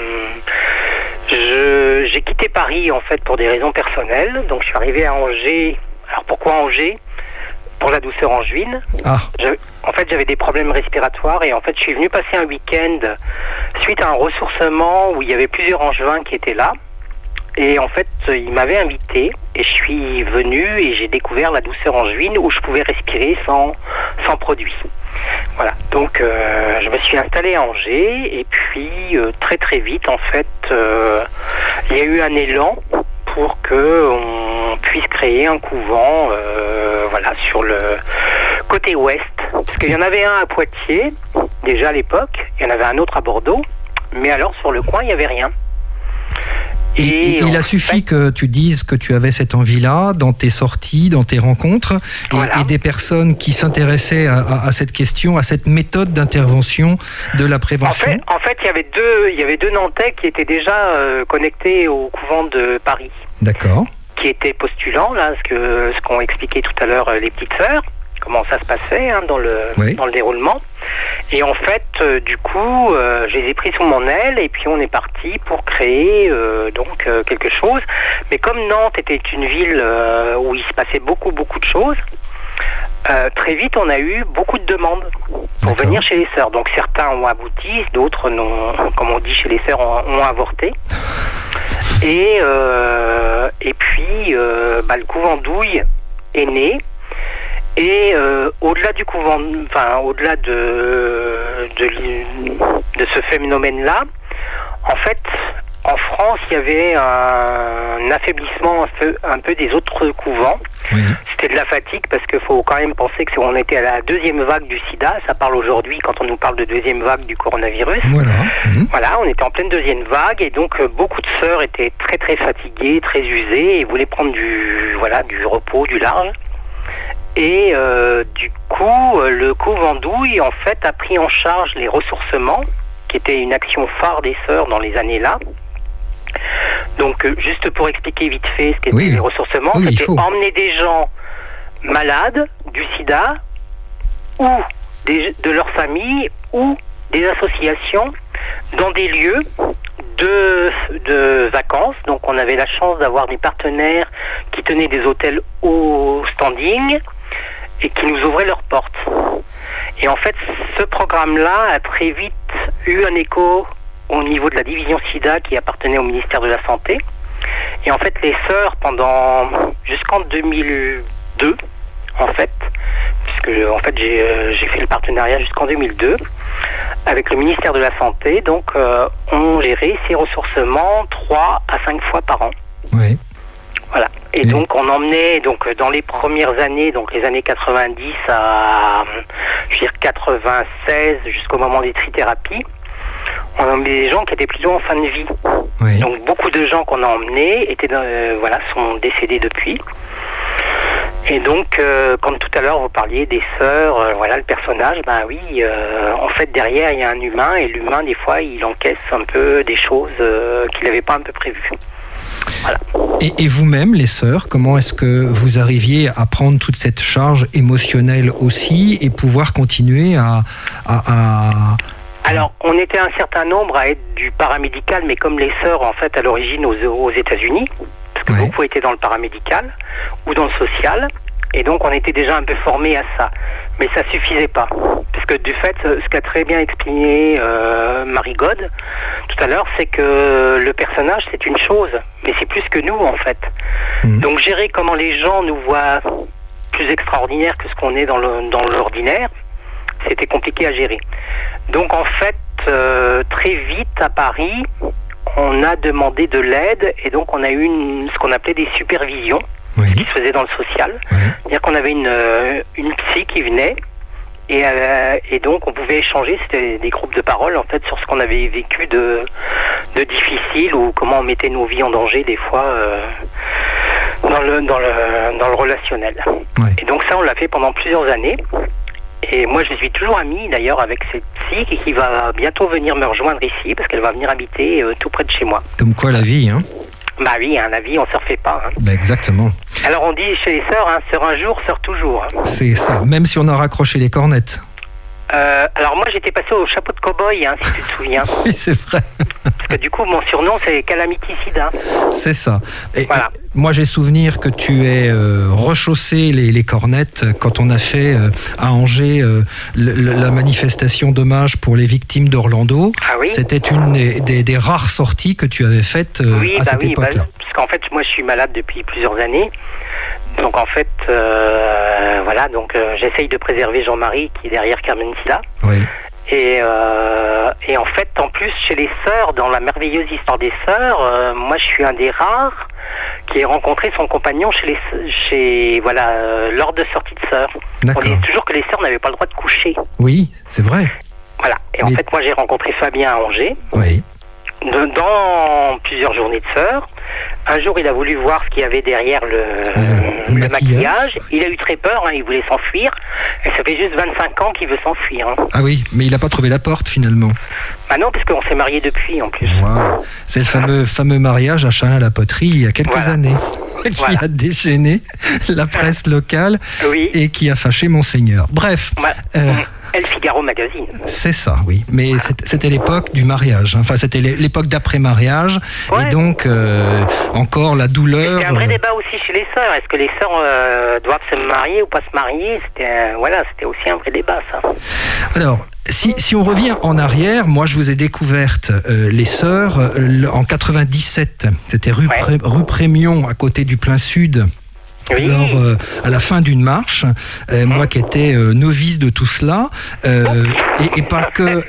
je, j'ai quitté Paris en fait pour des raisons personnelles. Donc je suis arrivé à Angers. Alors pourquoi Angers ? Pour la douceur angevine. Ah. Je, en fait, j'avais des problèmes respiratoires et en fait, je suis venu passer un week-end suite à un ressourcement où il y avait plusieurs angevins qui étaient là. Et en fait, ils m'avaient invité et je suis venu et j'ai découvert la douceur angevine où je pouvais respirer sans, sans produit. Voilà. Donc, euh, je me suis installé à Angers et puis euh, très très vite, en fait, euh, il y a eu un élan pour que on puisse créer un couvent, euh, voilà, sur le côté ouest. Parce qu'il y en avait un à Poitiers, déjà à l'époque, il y en avait un autre à Bordeaux, mais alors sur le coin, il n'y avait rien. Et, et il a suffi fait... que tu dises que tu avais cette envie-là dans tes sorties, dans tes rencontres, et, voilà. et des personnes qui s'intéressaient à, à, à cette question, à cette méthode d'intervention de la prévention. En fait, en fait, il y avait deux, il y avait deux Nantais qui étaient déjà euh, connectés au couvent de Paris. D'accord. Qui étaient postulants, là, ce que ce qu'ont expliqué tout à l'heure euh, les petites sœurs, comment ça se passait hein, dans le oui. dans le déroulement. Et en fait, euh, du coup, euh, je les ai pris sous mon aile et puis on est parti pour créer euh, donc euh, quelque chose. Mais comme Nantes était une ville euh, où il se passait beaucoup beaucoup de choses, euh, très vite on a eu beaucoup de demandes pour D'accord. venir chez les sœurs. Donc certains ont abouti, d'autres n'ont, comme on dit chez les sœurs, ont, ont avorté. Et euh, et puis euh, bah, le couvent d'Ouille est né. Et euh, au-delà du couvent, enfin au-delà de, de de ce phénomène-là, en fait, en France, il y avait un affaiblissement un peu, un peu des autres couvents. Oui. C'était de la fatigue parce qu'il faut quand même penser que on était à la deuxième vague du sida. Ça parle aujourd'hui quand on nous parle de deuxième vague du coronavirus. Voilà. Mmh. Voilà, on était en pleine deuxième vague et donc beaucoup de sœurs étaient très très fatiguées, très usées et voulaient prendre du voilà du repos, du large. Et euh, du coup, le couvent d'Ouille en fait a pris en charge les ressourcements, qui était une action phare des sœurs dans les années là. Donc, euh, juste pour expliquer vite fait ce qu'étaient oui. les ressourcements, oui, c'était emmener des gens malades du sida ou des, de leur famille ou des associations dans des lieux de, de vacances. Donc, on avait la chance d'avoir des partenaires qui tenaient des hôtels au standing et qui nous ouvraient leurs portes. Et en fait, ce programme-là a très vite eu un écho au niveau de la division sida qui appartenait au ministère de la Santé. Et en fait, les sœurs, pendant jusqu'en deux mille deux, en fait, puisque en fait j'ai, euh, j'ai fait le partenariat jusqu'en deux mille deux, avec le ministère de la Santé, donc euh, on gérait ces ressourcements trois à cinq fois par an. Oui. Voilà. Et mmh. donc on emmenait donc dans les premières années, donc les années quatre-vingt-dix à je veux dire quatre-vingt-seize jusqu'au moment des trithérapies, on a emmené des gens qui étaient plutôt en fin de vie. Oui. Donc beaucoup de gens qu'on a emmenés étaient dans, euh, voilà, sont décédés depuis. Et donc, euh, comme tout à l'heure vous parliez des sœurs, euh, voilà le personnage, ben oui, euh, en fait derrière il y a un humain et l'humain des fois il encaisse un peu des choses euh, qu'il n'avait pas un peu prévues. Voilà. Et, et vous-même, les sœurs, comment est-ce que vous arriviez à prendre toute cette charge émotionnelle aussi et pouvoir continuer à... à, à... Alors, on était un certain nombre à être du paramédical, mais comme les sœurs, en fait, à l'origine aux, aux États-Unis, parce que oui. beaucoup étaient dans le paramédical ou dans le social, et donc on était déjà un peu formés à ça. Mais ça suffisait pas, parce que du fait, ce qu'a très bien expliqué euh, Marie God tout à l'heure, c'est que le personnage, c'est une chose, mais c'est plus que nous, en fait. Mmh. Donc gérer comment les gens nous voient plus extraordinaires que ce qu'on est dans, le, dans l'ordinaire, c'était compliqué à gérer. Donc en fait, euh, très vite à Paris, on a demandé de l'aide et donc on a eu une, ce qu'on appelait des supervisions, oui. qui se faisaient dans le social. Oui. C'est-à-dire qu'on avait une, une psy qui venait et, euh, et donc on pouvait échanger, c'était des groupes de parole en fait sur ce qu'on avait vécu de, de difficile ou comment on mettait nos vies en danger des fois euh, dans, le, dans, le, dans le relationnel. Oui. Et donc ça on l'a fait pendant plusieurs années. Et moi, je suis toujours amie, d'ailleurs, avec cette psy qui va bientôt venir me rejoindre ici, parce qu'elle va venir habiter euh, tout près de chez moi. Comme quoi, la vie, hein ? Bah oui, hein, la vie, on ne se refait pas. Hein. Bah exactement. Alors, on dit chez les sœurs, hein, sœur un jour, sœur toujours. Hein. C'est ça, même si on a raccroché les cornettes. Euh, alors moi j'étais passé au chapeau de cow-boy, hein, si tu te souviens. Oui, c'est vrai. Parce que du coup mon surnom c'est Calamity Sida. C'est ça. Et voilà. Moi j'ai souvenir que tu aies euh, rechaussé les, les cornettes quand on a fait euh, à Angers euh, le, la manifestation d'hommage pour les victimes d'Orlando. Ah oui. C'était une des, des, des rares sorties que tu avais faites euh, oui, à bah cette oui, époque-là. Bah, parce qu'en fait moi je suis malade depuis plusieurs années. Donc en fait, euh, voilà, donc euh, j'essaye de préserver Jean-Marie qui est derrière Carmen Silla. Oui. Et, euh, et en fait, en plus, chez les sœurs, dans la merveilleuse histoire des sœurs, euh, moi je suis un des rares qui ait rencontré son compagnon chez les, chez voilà, euh, lors de sortie de sœurs. D'accord. On disait toujours que les sœurs n'avaient pas le droit de coucher. Oui, c'est vrai. Voilà. Et Mais... en fait, moi j'ai rencontré Fabien à Angers. Oui. De, dans plusieurs journées de sœurs. Un jour, il a voulu voir ce qu'il y avait derrière le, le, le maquillage. maquillage. Il a eu très peur, hein, il voulait s'enfuir. Et ça fait juste vingt-cinq ans qu'il veut s'enfuir. Hein. Ah oui, mais il n'a pas trouvé la porte finalement. Bah non, parce qu'on s'est mariés depuis en plus. Wow. C'est le fameux, fameux mariage à Chalin-la-Poterie il y a quelques voilà. années. Qui voilà. a déchaîné la presse locale oui. et qui a fâché Monseigneur. Bref. Voilà. Euh, El Figaro Magazine. C'est ça, oui. Mais ouais. c'était l'époque du mariage. Enfin, c'était l'époque d'après-mariage. Ouais. Et donc, euh, encore la douleur. C'était un vrai débat aussi chez les sœurs. Est-ce que les sœurs euh, doivent se marier ou pas se marier ? C'était, euh, voilà, c'était aussi un vrai débat, ça. Alors, si, si on revient en arrière, moi, je vous ai découverte euh, les sœurs euh, en quatre-vingt-dix-sept. C'était rue, ouais. Pré, rue Prémion, à côté du Plein Sud. Oui. Alors, euh, à la fin d'une marche, euh, moi qui étais euh, novice de tout cela, euh, et, et pas que, et,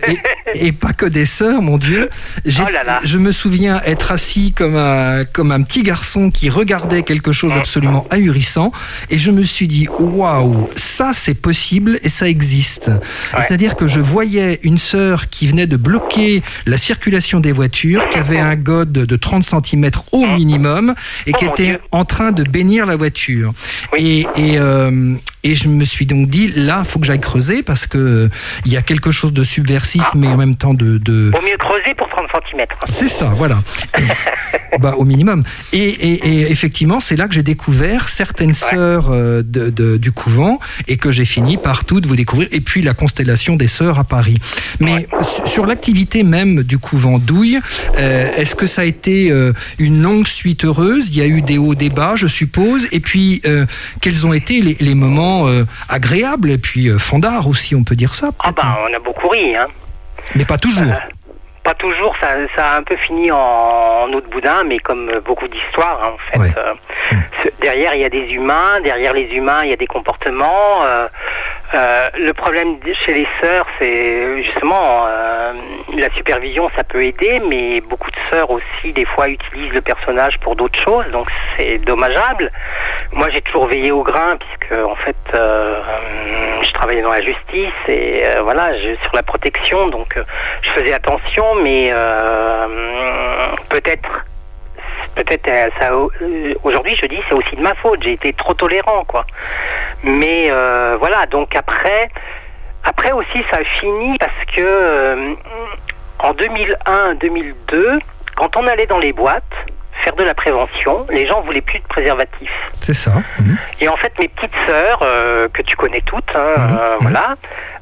et pas que des sœurs, mon Dieu. J'ai, oh là là. Je me souviens être assis comme un, comme un petit garçon qui regardait quelque chose d'absolument ahurissant, et je me suis dit, waouh, ça c'est possible et ça existe. Ouais. C'est-à-dire que je voyais une sœur qui venait de bloquer la circulation des voitures, qui avait un gode de trente centimètres au minimum, et qui oh était en train de bénir la voiture. Oui. Et, et, euh, et je me suis donc dit, là, il faut que j'aille creuser, parce que il y a quelque chose de subversif, mais en même temps de... de... Vaut mieux creuser pour trente centimètres. C'est ça, voilà. Et, bah, au minimum. Et, et, et effectivement, c'est là que j'ai découvert certaines ouais. sœurs euh, de, de, du couvent, et que j'ai fini par toutes vous découvrir, et puis la constellation des sœurs à Paris. Mais ouais. sur l'activité même du couvent Douille, euh, est-ce que ça a été euh, une longue suite heureuse? Il y a eu des hauts, des bas, je suppose, et puis euh, quels ont été les, les moments euh, agréables, et puis euh, fandards aussi, on peut dire ça? Ah bah, on a beaucoup ri, hein. Mais pas toujours. Euh, pas toujours, ça, ça a un peu fini en, en eau de boudin, mais comme beaucoup d'histoires, hein, en fait. Ouais. Euh, mmh. Derrière, il y a des humains, derrière les humains, il y a des comportements. Euh, euh, le problème chez les sœurs, c'est justement euh, la supervision, ça peut aider, mais beaucoup de sœurs aussi, des fois, utilisent le personnage pour d'autres choses, donc c'est dommageable. Moi, j'ai toujours veillé au grain, puisque, en fait, euh, je travaillais dans la justice, et euh, voilà, je, sur la protection, donc euh, je faisais attention, mais euh, peut-être, peut-être ça, aujourd'hui je dis c'est aussi de ma faute, j'ai été trop tolérant, quoi. Mais euh, voilà, donc après, après aussi ça a fini parce que euh, en deux mille un deux mille deux, quand on allait dans les boîtes faire de la prévention, les gens voulaient plus de préservatifs. C'est ça. Mmh. Et en fait, mes petites sœurs, euh, que tu connais toutes, hein, mmh. euh, voilà,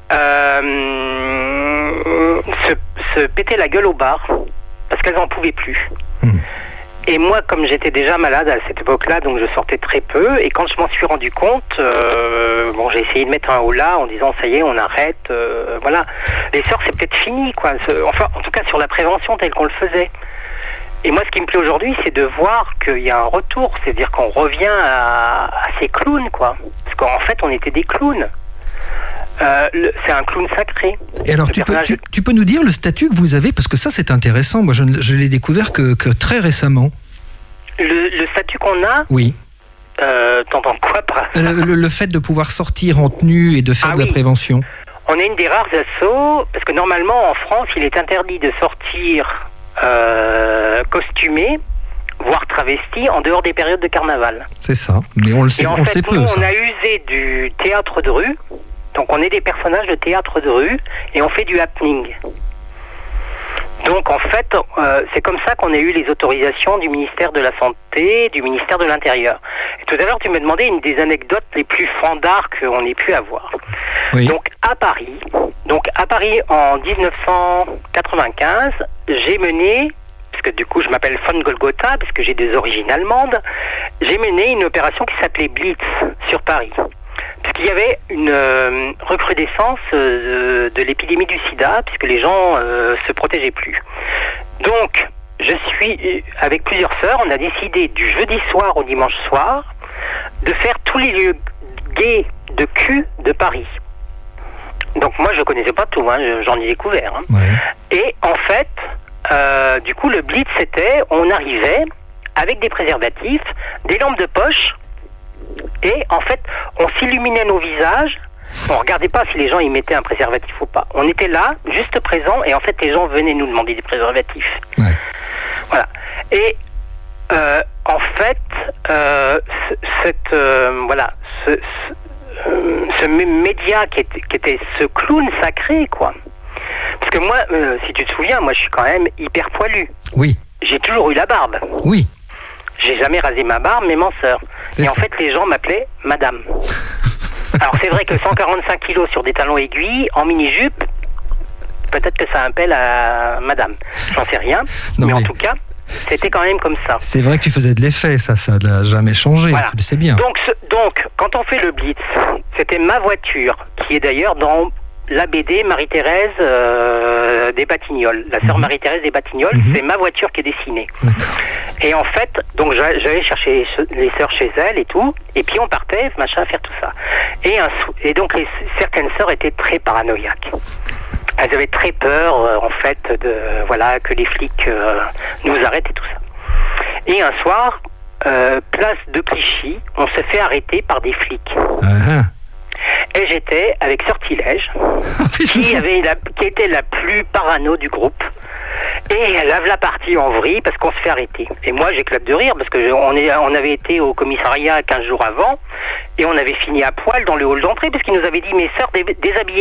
euh, se, se pétaient la gueule au bar parce qu'elles n'en pouvaient plus. Mmh. Et moi, comme j'étais déjà malade à cette époque-là, donc je sortais très peu, et quand je m'en suis rendu compte, euh, bon, j'ai essayé de mettre un holà en disant ça y est, on arrête, euh, voilà. Les sœurs, c'est peut-être fini, quoi. Enfin, en tout cas, sur la prévention telle qu'on le faisait. Et moi, ce qui me plaît aujourd'hui, c'est de voir qu'il y a un retour, c'est-à-dire qu'on revient à, à ces clowns, quoi. Parce qu'en fait, on était des clowns. Euh, le, c'est un clown sacré. Et alors, tu peux, tu, tu peux nous dire le statut que vous avez, parce que ça, c'est intéressant. Moi, je, je l'ai découvert que, que très récemment. Le, le statut qu'on a ? Oui. Euh, t'entends quoi par ça ? le, le, le fait de pouvoir sortir en tenue et de faire ah, de la oui. prévention. On est une des rares assos, parce que normalement, en France, il est interdit de sortir euh, costumé, voire travesti, en dehors des périodes de carnaval. C'est ça, mais on le sait, et en on fait, le sait peu. Nous, ça. On a usé du théâtre de rue, donc on est des personnages de théâtre de rue, et on fait du happening. Donc en fait, euh, c'est comme ça qu'on a eu les autorisations du ministère de la Santé, du ministère de l'Intérieur. Et tout à l'heure, tu me demandais une des anecdotes les plus fandards qu'on ait pu avoir. Oui. Donc à Paris, donc à Paris en dix-neuf cent quatre-vingt-quinze, j'ai mené, parce que du coup je m'appelle von Golgotha, parce que j'ai des origines allemandes, j'ai mené une opération qui s'appelait Blitz sur Paris. Parce qu'il y avait une euh, recrudescence euh, de l'épidémie du sida, puisque les gens euh, se protégeaient plus. Donc, je suis, avec plusieurs sœurs, on a décidé du jeudi soir au dimanche soir de faire tous les lieux gays de cul de Paris. Donc moi, je connaissais pas tout, hein, j'en ai découvert. Hein. Ouais. Et en fait, euh, du coup, le blitz, c'était, on arrivait avec des préservatifs, des lampes de poche, et en fait, on s'illuminait nos visages. On regardait pas si les gens y mettaient un préservatif ou pas. On était là, juste présents, et en fait, les gens venaient nous demander des préservatifs. Ouais. Voilà. Et euh, en fait, euh, cette euh, voilà, ce, ce, euh, ce média qui était, qui était ce clown sacré, quoi. Parce que moi, euh, si tu te souviens, moi, je suis quand même hyper poilu. Oui. J'ai toujours eu la barbe. Oui. J'ai jamais rasé ma barbe, même en sœur. Et ça. En fait, les gens m'appelaient Madame. Alors, c'est vrai que cent quarante-cinq kilos sur des talons aiguilles, en mini-jupe, peut-être que ça appelle à Madame. J'en sais rien. Non, mais, mais en tout cas, c'était quand même comme ça. C'est vrai que tu faisais de l'effet, ça, ça n'a jamais changé. Voilà. Tu le sais bien. Donc, ce, donc, quand on fait le Blitz, c'était ma voiture, qui est d'ailleurs dans la B D Marie-Thérèse euh, des Batignolles. La sœur mmh. Marie-Thérèse des Batignolles, mmh. c'est ma voiture qui est dessinée. D'accord. Et en fait, donc j'allais chercher les sœurs chez elles et tout, et puis on partait, machin, faire tout ça. Et, un, et donc les, certaines sœurs étaient très paranoïaques. elles avaient très peur, euh, en fait, de voilà que les flics euh, nous arrêtent et tout ça. Et un soir, euh, place de Clichy, on se fait arrêter par des flics. Uh-huh. Et j'étais avec Sortilège, qui avait la, qui était la plus parano du groupe. Et elle lave la partie en vrille parce qu'on se fait arrêter. Et moi, j'éclate de rire parce que on, est, on avait été au commissariat quinze jours avant et on avait fini à poil dans le hall d'entrée parce qu'ils nous avaient dit « Mais sœur, dé- déshabillez-vous ».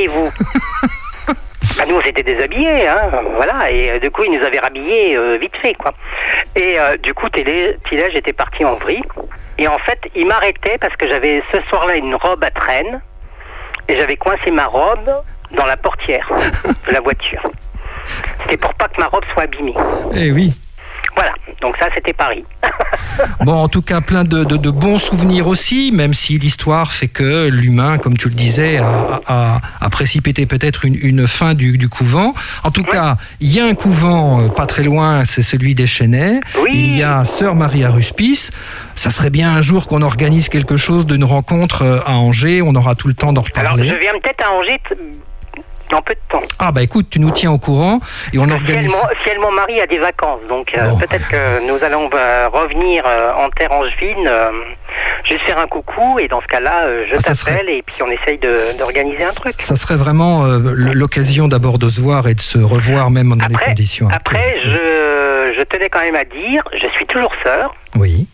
Bah, nous, on s'était déshabillés, hein, voilà. Et euh, du coup, ils nous avaient rhabillés euh, vite fait, quoi. Et euh, du coup, Tilège était parti en vrille. Et en fait, il m'arrêtait parce que j'avais ce soir-là une robe à traîne et j'avais coincé ma robe dans la portière de la voiture. C'était pour pas que ma robe soit abîmée. Eh oui. Voilà, donc ça c'était Paris. Bon, en tout cas, plein de, de, de bons souvenirs aussi, même si l'histoire fait que l'humain, comme tu le disais, a, a, a précipité peut-être une, une fin du, du couvent. En tout ouais. cas, il y a un couvent pas très loin, c'est celui des Chênaies. Oui. Il y a Sœur Maria Ruspice. Ça serait bien un jour qu'on organise quelque chose d'une rencontre à Angers. On aura tout le temps d'en reparler. Alors, je viens peut-être à Angers... T- dans peu de temps. Ah bah écoute, tu nous tiens au courant et on si organise... Elle, si elle, mon mari a des vacances, donc euh, bon. peut-être que nous allons euh, revenir euh, en terre angevine, euh, juste faire un coucou et dans ce cas-là, euh, je ah, t'appelle serait... et puis on essaye de, d'organiser un truc. Ça serait vraiment euh, l'occasion d'abord de se voir et de se revoir même dans après, les conditions. Après, je, je tenais quand même à dire, je suis toujours sœur. Oui.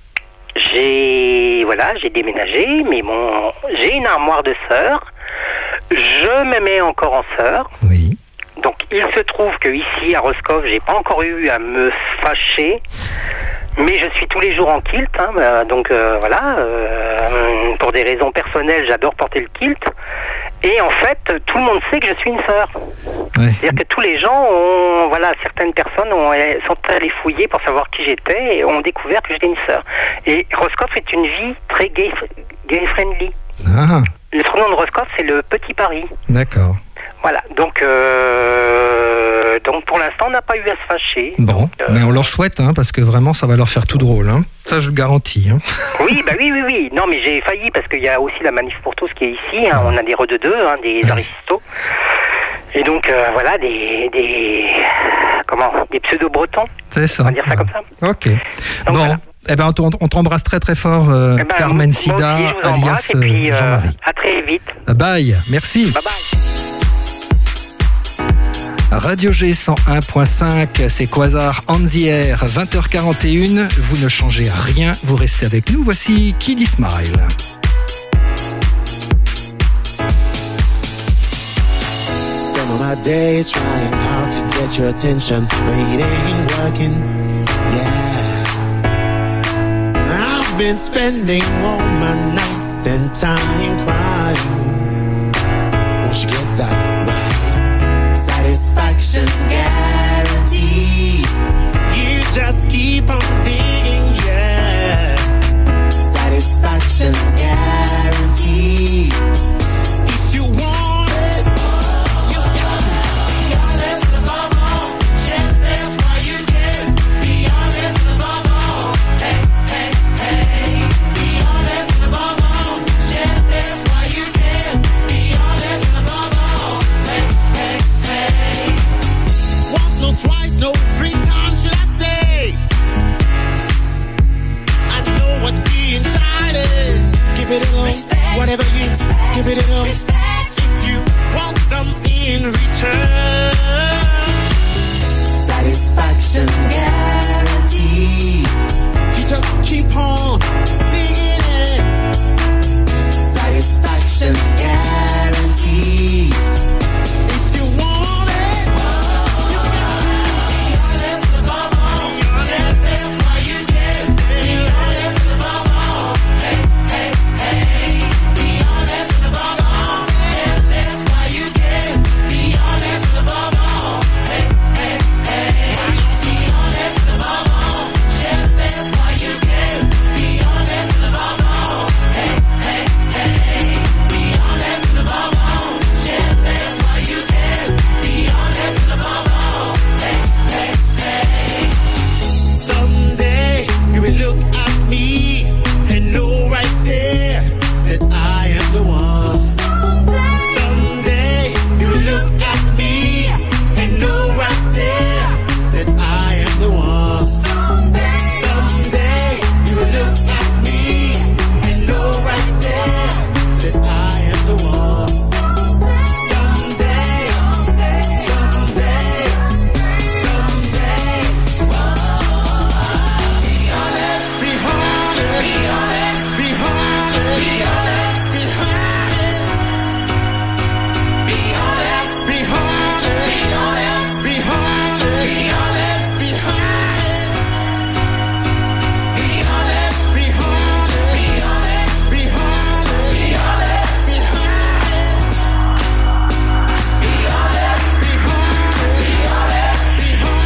J'ai voilà, j'ai déménagé, mais bon, j'ai une armoire de sœur. Je me mets encore en sœur. Oui. Donc il se trouve que ici à Roscoff, j'ai pas encore eu à me fâcher, mais je suis tous les jours en kilt. Hein, donc euh, voilà, euh, pour des raisons personnelles, j'adore porter le kilt. Et en fait, tout le monde sait que je suis une sœur. Ouais. C'est-à-dire que tous les gens ont, voilà, certaines personnes ont, sont allées fouiller pour savoir qui j'étais et ont découvert que j'étais une sœur. Et Roscoff est une vie très gay, gay friendly. Ah. Le surnom de Roscoff, c'est le Petit Paris. D'accord. Voilà, donc, euh, donc pour l'instant, on n'a pas eu à se fâcher. Bon, donc, euh, mais on leur souhaite, hein, parce que vraiment, ça va leur faire tout drôle. Hein. Ça, je le garantis. Hein. Oui, bah oui, oui, oui. Non, mais j'ai failli, parce qu'il y a aussi la Manif pour tous qui est ici. Hein. On a des re de deux, hein, des ouais. aristos. Et donc, euh, voilà, des, des, comment, des pseudo-bretons. C'est ça. On va dire ça comme ça. Ok. Donc, bon. voilà. Eh ben, on t'embrasse très très fort, euh, eh ben, Carmen Sida, alias et puis, euh, Jean-Marie. À très vite. Bye, merci. Bye bye. Radio G cent un point cinq, c'est Quasar on the Air, vingt heures quarante et une. Vous ne changez rien, vous restez avec nous. Voici Kid Smile. Spend all my days trying hard to get your attention, but it ain't working. Yeah. I've been spending all my nights and time crying. Won't you get that right? Satisfaction guaranteed. You just keep on digging, yeah. Satisfaction guaranteed. If you want it, you've got to be honest above all. Check this while you can. Be honest above all. Hey. Twice, no, three times should I say? I know what being tired is. Give it a long, whatever you expect, give it a long. If you want some in return, satisfaction guaranteed. You just keep on digging it. Satisfaction guaranteed. If you want it. Be honest.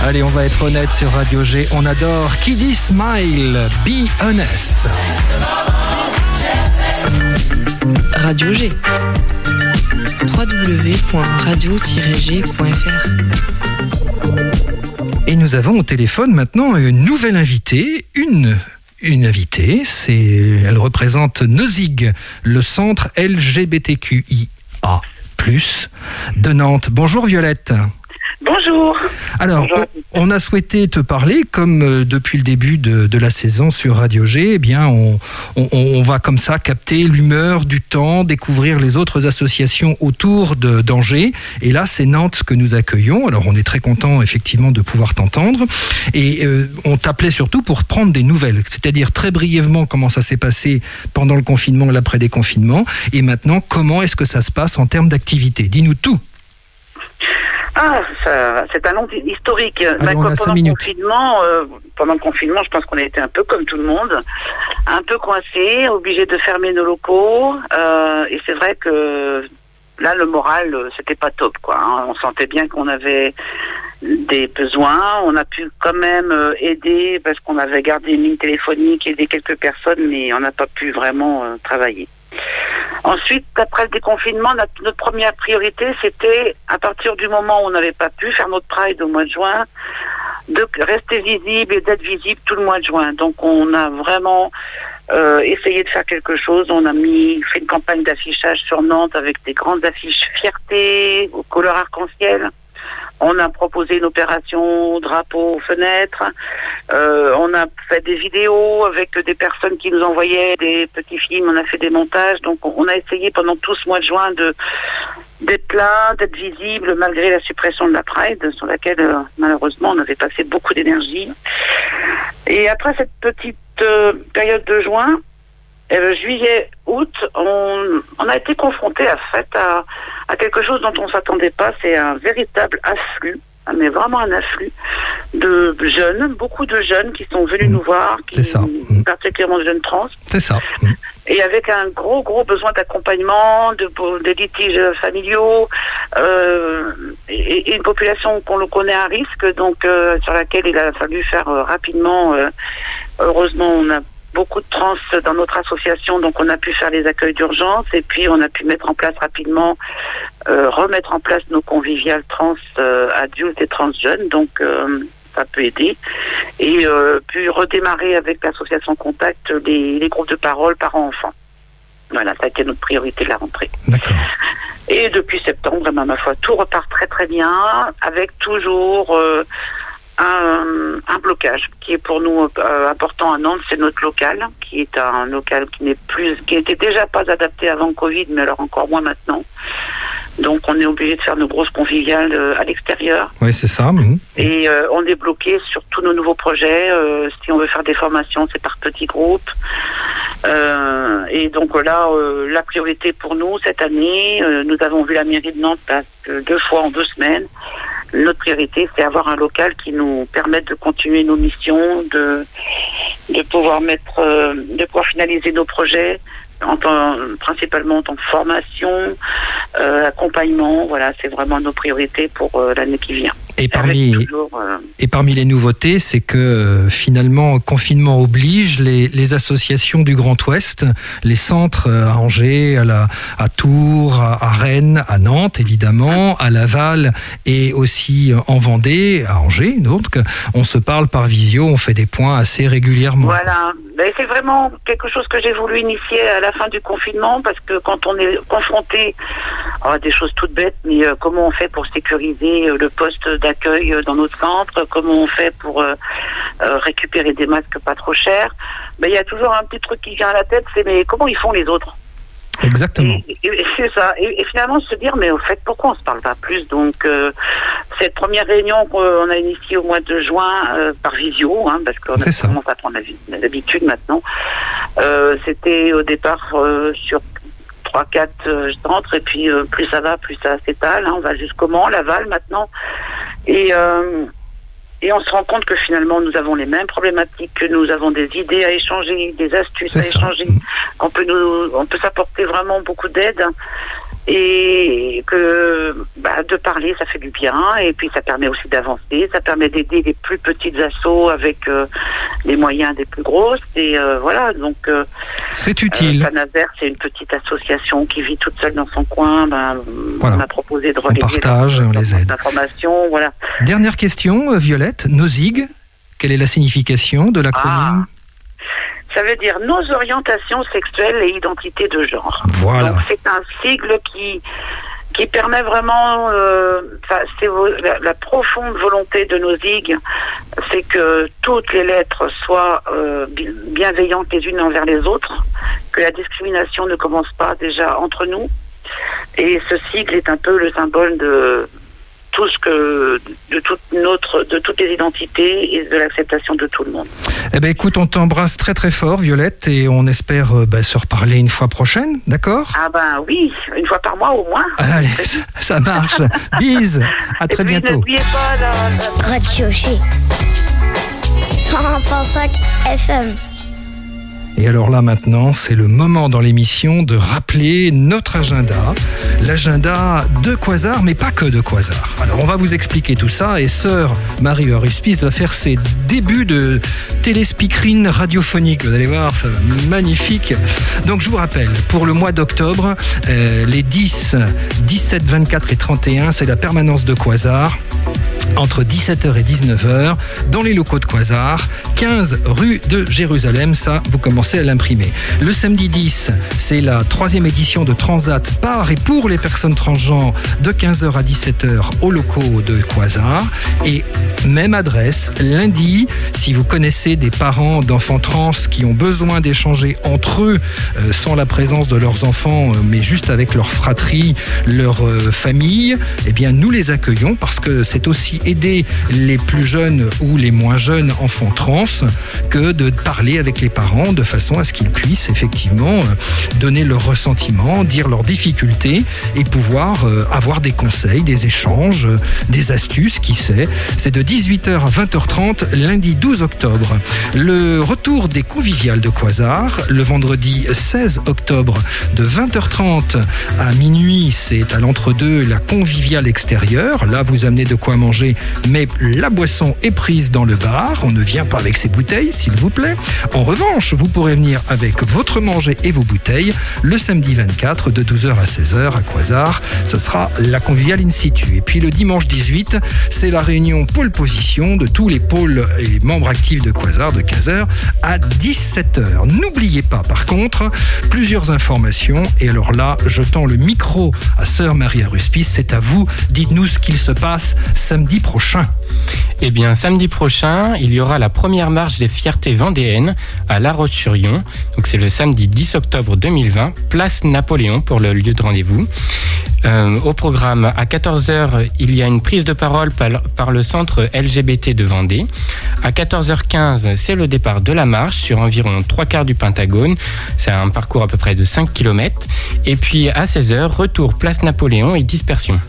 Allez, on va être honnête sur Radio G. On adore Kiddy Smile, Be Honest. Radio G. w w w point radio tiret g point f r. Et nous avons au téléphone maintenant une nouvelle invitée, une... Une invitée, c'est, elle représente Nozig, le centre L G B T Q I A plus, de Nantes. Bonjour Violette. Bonjour. Alors, Bonjour. On, on a souhaité te parler, comme euh, depuis le début de, de la saison sur Radio G, eh bien, on, on, on va comme ça capter l'humeur du temps, découvrir les autres associations autour de d'Angers. Et là, c'est Nantes que nous accueillons. Alors, on est très content effectivement de pouvoir t'entendre. Et euh, on t'appelait surtout pour prendre des nouvelles, c'est-à-dire très brièvement comment ça s'est passé pendant le confinement, l'après-déconfinement, et maintenant, comment est-ce que ça se passe en termes d'activité. Dis-nous tout. Ah, ça, c'est un long historique. Alors, bah, on a pendant, cinq le minutes. confinement, euh, pendant le confinement, je pense qu'on a été un peu comme tout le monde, un peu coincés, obligés de fermer nos locaux. Euh, et c'est vrai que là, le moral, c'était pas top, quoi. Hein. On sentait bien qu'on avait des besoins. On a pu quand même aider parce qu'on avait gardé une ligne téléphonique, aider quelques personnes, mais on n'a pas pu vraiment euh, travailler. Ensuite, après le déconfinement, notre, notre première priorité, c'était, à partir du moment où on n'avait pas pu faire notre Pride au mois de juin, de rester visible et d'être visible tout le mois de juin. Donc, on a vraiment euh, essayé de faire quelque chose. On a mis, fait une campagne d'affichage sur Nantes avec des grandes affiches fierté, aux couleurs arc-en-ciel. On a proposé une opération drapeau aux fenêtres. Euh, on a fait des vidéos avec des personnes qui nous envoyaient des petits films. On a fait des montages. Donc, on a essayé pendant tout ce mois de juin de d'être là, d'être visible, malgré la suppression de la Pride, sur laquelle, euh, malheureusement, on avait passé beaucoup d'énergie. Et après cette petite euh, période de juin, Euh, juillet, août, on, on a été confronté à fait à, à quelque chose dont on ne s'attendait pas. C'est un véritable afflux, mais vraiment un afflux de jeunes, beaucoup de jeunes qui sont venus mmh. nous voir, qui, c'est ça. Mmh. particulièrement de jeunes trans. C'est ça. Mmh. Et avec un gros, gros besoin d'accompagnement, de, de litiges familiaux, euh, et, et une population qu'on le connaît à risque, donc euh, sur laquelle il a fallu faire euh, rapidement. Euh, heureusement, on a beaucoup de trans dans notre association, donc on a pu faire les accueils d'urgence et puis on a pu mettre en place rapidement, euh, remettre en place nos conviviales trans euh, adultes et trans jeunes, donc euh, ça peut aider. Et euh, puis redémarrer avec l'association Contact les, les groupes de parole parents-enfants. Voilà, ça a été notre priorité de la rentrée. D'accord. Et depuis septembre, ma foi, tout repart très très bien, avec toujours euh, un, un blocage qui est pour nous euh, important à Nantes, c'est notre local, qui est un local qui n'est plus, qui n'était déjà pas adapté avant le Covid, mais alors encore moins maintenant. Donc on est obligé de faire nos grosses conviviales euh, à l'extérieur. Oui, c'est ça. Mmh. Et euh, on est bloqué sur tous nos nouveaux projets. Euh, si on veut faire des formations, c'est par petits groupes. Euh, et donc là, euh, la priorité pour nous cette année, euh, nous avons vu la mairie de Nantes parce que deux fois en deux semaines. Notre priorité, c'est avoir un local qui nous permette de continuer nos missions, de de pouvoir mettre, euh, de pouvoir finaliser nos projets. En tant, principalement en tant que formation, euh, accompagnement, voilà, c'est vraiment nos priorités pour euh, l'année qui vient. Et parmi, toujours, euh... et parmi les nouveautés, c'est que euh, finalement, confinement oblige, les, les associations du Grand Ouest, les centres à Angers, à, la, à Tours, à, à Rennes, à Nantes évidemment, à Laval et aussi en Vendée, à Angers, donc on se parle par visio, on fait des points assez régulièrement. Voilà, ben, c'est vraiment quelque chose que j'ai voulu initier à la fin du confinement, parce que quand on est confronté à des choses toutes bêtes, mais euh, comment on fait pour sécuriser euh, le poste d'accueil euh, dans notre centre, comment on fait pour euh, euh, récupérer des masques pas trop chers, ben, il y a toujours un petit truc qui vient à la tête, c'est mais comment ils font les autres? Exactement. Et, et, et c'est ça. Et, et finalement, se dire, mais au fait, pourquoi on se parle pas plus? Donc, euh, cette première réunion qu'on a initiée au mois de juin euh, par visio, hein, parce qu'on a commencé à prendre l'habitude maintenant, euh, c'était au départ euh, sur trois quatre euh, centres, et puis euh, plus ça va, plus ça s'étale. Hein, on va jusqu'au Mans, Laval maintenant. Et... Euh, Et on se rend compte que finalement, nous avons les mêmes problématiques, que nous avons des idées à échanger, des astuces à échanger. On peut nous, on peut s'apporter vraiment beaucoup d'aide. et que bah, de parler, ça fait du bien, et puis ça permet aussi d'avancer, ça permet d'aider les plus petites assos avec euh, les moyens des plus grosses, et euh, voilà, donc euh, c'est utile. Euh, Sanaver, c'est une petite association qui vit toute seule dans son coin, ben, voilà. On a proposé de relayer on partage, on les aide. Informations, voilà. Dernière question, Violette, Nozig, quelle est la signification de l'acronyme? Ah. Ça veut dire nos orientations sexuelles et identités de genre. Voilà. Donc c'est un sigle qui qui permet vraiment, euh, c'est la, la profonde volonté de Nozig, c'est que toutes les lettres soient euh, bienveillantes les unes envers les autres, que la discrimination ne commence pas déjà entre nous. Et ce sigle est un peu le symbole de tout ce que de toute notre de toutes les identités et de l'acceptation de tout le monde. Eh ben écoute, on t'embrasse très très fort, Violette, et on espère euh, bah, se reparler une fois prochaine, d'accord? Ah ben oui, une fois par mois au moins. Allez, ça, ça marche. Bise, à très et puis, bientôt. N'oubliez pas la, la... Radio G cent un virgule cinq F M. Et alors là maintenant, c'est le moment dans l'émission de rappeler notre agenda, l'agenda de Quasar, mais pas que de Quasar. Alors on va vous expliquer tout ça, et sœur Marie Aruspice va faire ses débuts de téléspeakerine radiophonique. Vous allez voir, ça va être magnifique. Donc je vous rappelle, pour le mois d'octobre, euh, les dix, dix-sept, vingt-quatre et trente et un, c'est la permanence de Quasar. Entre dix-sept heures et dix-neuf heures, dans les locaux de Quasar, quinze rue de Jérusalem, ça, vous commencez à l'imprimer. Le samedi dix, c'est la troisième édition de Transat par et pour les personnes transgenres, de quinze heures à dix-sept heures aux locaux de Quasar. Et même adresse, lundi, si vous connaissez des parents d'enfants trans qui ont besoin d'échanger entre eux, euh, sans la présence de leurs enfants, euh, mais juste avec leur fratrie, leur euh, famille, eh bien, nous les accueillons, parce que c'est aussi aider les plus jeunes ou les moins jeunes enfants trans que de parler avec les parents de façon à ce qu'ils puissent effectivement donner leur ressentiment, dire leurs difficultés et pouvoir avoir des conseils, des échanges, des astuces, qui sait. C'est de dix-huit heures à vingt heures trente, lundi douze octobre. Le retour des conviviales de Quasar, le vendredi seize octobre, de vingt heures trente à minuit, c'est à l'entre-deux la conviviale extérieure. Là, vous amenez de quoi manger, mais la boisson est prise dans le bar. On ne vient pas avec ses bouteilles, s'il vous plaît. En revanche, vous pourrez venir avec votre manger et vos bouteilles le samedi vingt-quatre de douze heures à seize heures à Quasar. Ce sera la conviviale in situ. Et puis le dimanche dix-huit, c'est la réunion pôle position de tous les pôles et les membres actifs de Quasar de quinze heures à dix-sept heures. N'oubliez pas, par contre, plusieurs informations. Et alors là, je tends le micro à sœur Marie Aruspice. C'est à vous. Dites-nous ce qu'il se passe samedi prochain. Eh bien, samedi prochain, il y aura la première marche des fiertés vendéennes à La Roche-sur-Yon. Donc, c'est le samedi dix octobre deux mille vingt, place Napoléon pour le lieu de rendez-vous. Euh, au programme, à quatorze heures, il y a une prise de parole par, par le centre L G B T de Vendée. À quatorze heures quinze, c'est le départ de la marche sur environ trois quarts du Pentagone. C'est un parcours à peu près de cinq kilomètres. Et puis, à seize heures, retour place Napoléon et dispersion.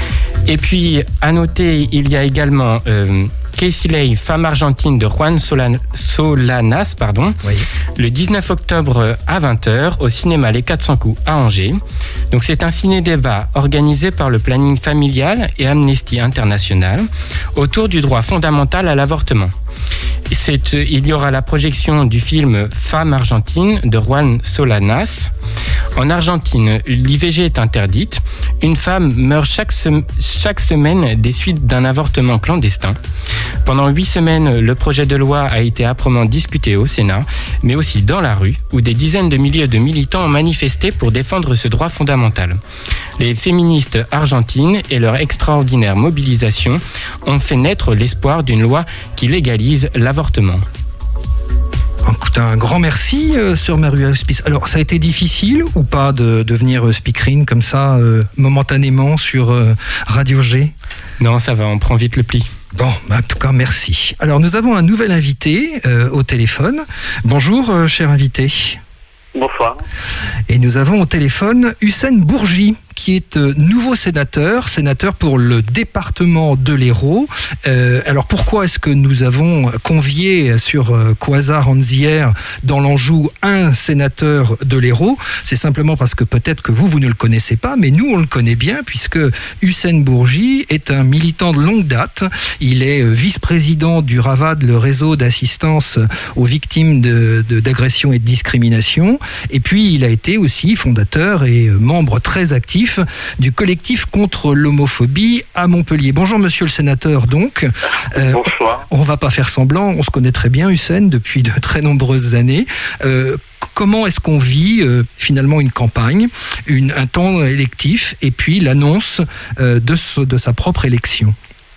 Et puis, à noter, il y a également euh, Keisilei, femme argentine de Juan Solan- Solanas, pardon, oui. le dix-neuf octobre à vingt heures au cinéma Les quatre cents coups à Angers. Donc, c'est un ciné-débat organisé par le Planning Familial et Amnesty International autour du droit fondamental à l'avortement. C'est, il y aura la projection du film Femme argentine de Juan Solanas. En Argentine, l'I V G est interdite. Une femme meurt chaque, sem- chaque semaine des suites d'un avortement clandestin. Pendant huit semaines, le projet de loi a été âprement discuté au Sénat, mais aussi dans la rue, où des dizaines de milliers de militants ont manifesté pour défendre ce droit fondamental. Les féministes argentines et leur extraordinaire mobilisation ont fait naître l'espoir d'une loi qui légalise l'avortement. Écoute, un grand merci, euh, sœur Marie Aruspice. Alors, ça a été difficile ou pas de devenir euh, speakerine comme ça, euh, momentanément, sur euh, Radio G? Non, ça va, on prend vite le pli. Bon, en tout cas, merci. Alors, nous avons un nouvel invité euh, au téléphone. Bonjour, euh, cher invité. Bonsoir. Et nous avons au téléphone Hussein Bourgi, qui est euh, nouveau sénateur, sénateur pour le département de l'Hérault. Euh, alors pourquoi est-ce que nous avons convié sur euh, Quasar Anzière dans l'Anjou un sénateur de l'Hérault? C'est simplement parce que peut-être que vous, vous ne le connaissez pas, mais nous, on le connaît bien, puisque Hussein Bourgi est un militant de longue date. Il est euh, vice-président du RAVAD, le réseau d'assistance aux victimes de, de, d'agressions et de discrimination. Et puis, il a été aussi fondateur et euh, membre très actif du collectif contre l'homophobie à Montpellier. Bonjour, monsieur le sénateur, donc. Euh, Bonsoir. On ne va pas faire semblant, on se connaît très bien, Hussein, depuis de très nombreuses années. Euh, comment est-ce qu'on vit euh, finalement une campagne, une, un temps électif, et puis l'annonce euh, de, ce, de sa propre élection?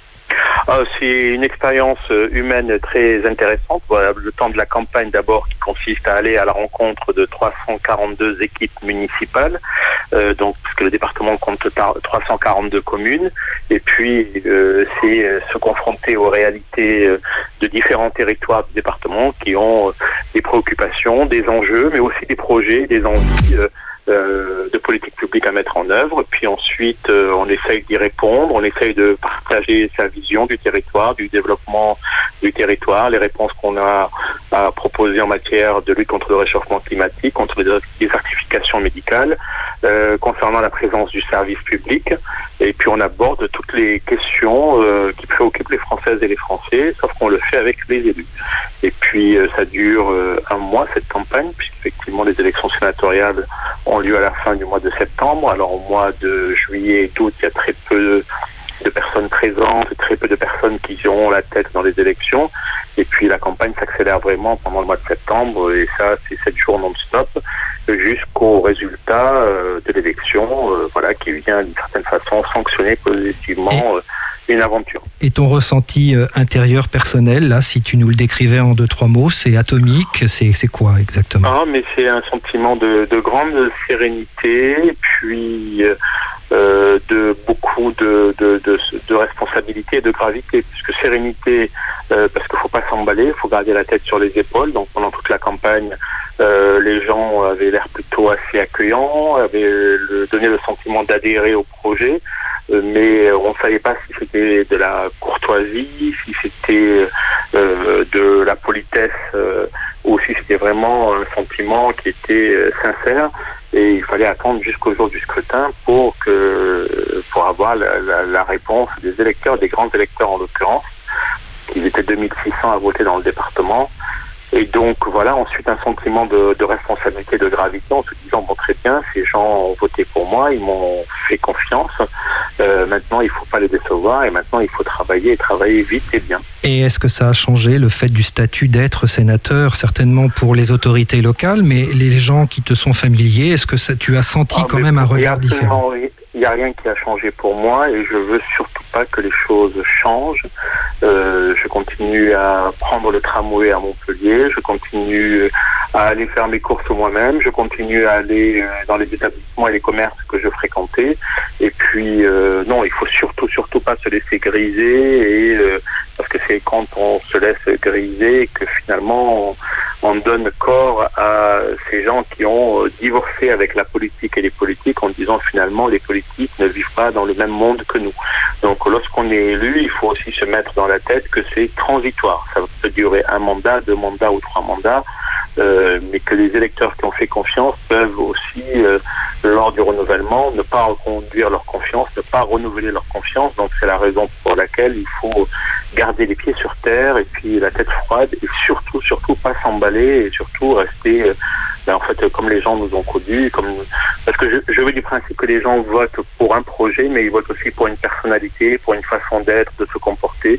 Ah, c'est une expérience humaine très intéressante. Voilà, le temps de la campagne d'abord qui consiste à aller à la rencontre de trois cent quarante-deux équipes municipales, euh, donc parce que le département compte trois cent quarante-deux communes, et puis euh, c'est euh, se confronter aux réalités euh, de différents territoires du département qui ont euh, des préoccupations, des enjeux, mais aussi des projets, des envies euh, Euh, de politique publique à mettre en œuvre. Puis ensuite, euh, on essaye d'y répondre, on essaye de partager sa vision du territoire, du développement du territoire, les réponses qu'on a à proposer en matière de lutte contre le réchauffement climatique, contre les désertifications médicales, euh, concernant la présence du service public. Et puis on aborde toutes les questions euh, qui préoccupent les Françaises et les Français, sauf qu'on le fait avec les élus. Et puis euh, ça dure euh, un mois, cette campagne, puisqu'effectivement les élections sénatoriales ont lieu à la fin du mois de septembre. Alors au mois de juillet et d'août, il y a très peu de personnes présentes, très peu de personnes qui auront la tête dans les élections. Et puis la campagne s'accélère vraiment pendant le mois de septembre, et ça, c'est sept jours non-stop, jusqu'au résultat euh, de l'élection, euh, voilà, qui vient d'une certaine façon sanctionner positivement euh, une aventure. Et ton ressenti euh, intérieur personnel, là, si tu nous le décrivais en deux, trois mots, c'est atomique, c'est, c'est quoi exactement? Ah, mais c'est un sentiment de, de grande sérénité, puis euh, de beaucoup de, de, de, de responsabilité et de gravité, puisque sérénité, euh, parce qu'il ne faut pas s'emballer, il faut garder la tête sur les épaules. Donc pendant toute la campagne, euh, les gens avaient l'air plutôt assez accueillants, avaient le, donné le sentiment d'adhérer au projet, euh, mais on ne savait pas si c'était de la courtoisie, si c'était euh, de la politesse, euh, ou si c'était vraiment un sentiment qui était euh, sincère. Et il fallait attendre jusqu'au jour du scrutin pour que pour avoir la, la, la réponse des électeurs, des grands électeurs en l'occurrence. Ils étaient deux mille six cents à voter dans le département. Et donc voilà, ensuite un sentiment de, de responsabilité, de gravité, en se disant bon, très bien, ces gens ont voté pour moi, ils m'ont fait confiance. Euh, maintenant, il ne faut pas les décevoir, et maintenant il faut travailler et travailler vite et bien. Et est-ce que ça a changé le fait du statut d'être sénateur, certainement pour les autorités locales, mais les gens qui te sont familiers, est-ce que ça, tu as senti ah, quand même un regard différent? Il n'y a rien qui a changé pour moi, et je veux surtout pas que les choses changent. Euh, je continue à prendre le tramway à Montpellier, je continue à aller faire mes courses moi-même, je continue à aller dans les établissements et les commerces que je fréquentais. Et puis, euh, non, il faut surtout, surtout pas se laisser griser, et, euh, parce que c'est quand on se laisse griser que finalement on, on donne corps à ces gens qui ont divorcé avec la politique et les politiques en disant finalement les politiques ne vivent pas dans le même monde que nous. Donc lorsqu'on est élu, il faut aussi se mettre dans la tête que c'est transitoire. Ça peut durer un mandat, deux mandats ou trois mandats, euh, mais que les électeurs qui ont fait confiance peuvent aussi, euh, lors du renouvellement, ne pas reconduire leur confiance, ne pas renouveler leur confiance. Donc c'est la raison pour laquelle il faut garder les pieds sur terre et puis la tête froide, et surtout, surtout pas s'emballer, et surtout rester, euh, ben, en fait, comme les gens nous ont connus, comme parce que je, je veux du principe que les gens votent pour un projet, mais ils votent aussi pour une personnalité, pour une façon d'être, de se comporter.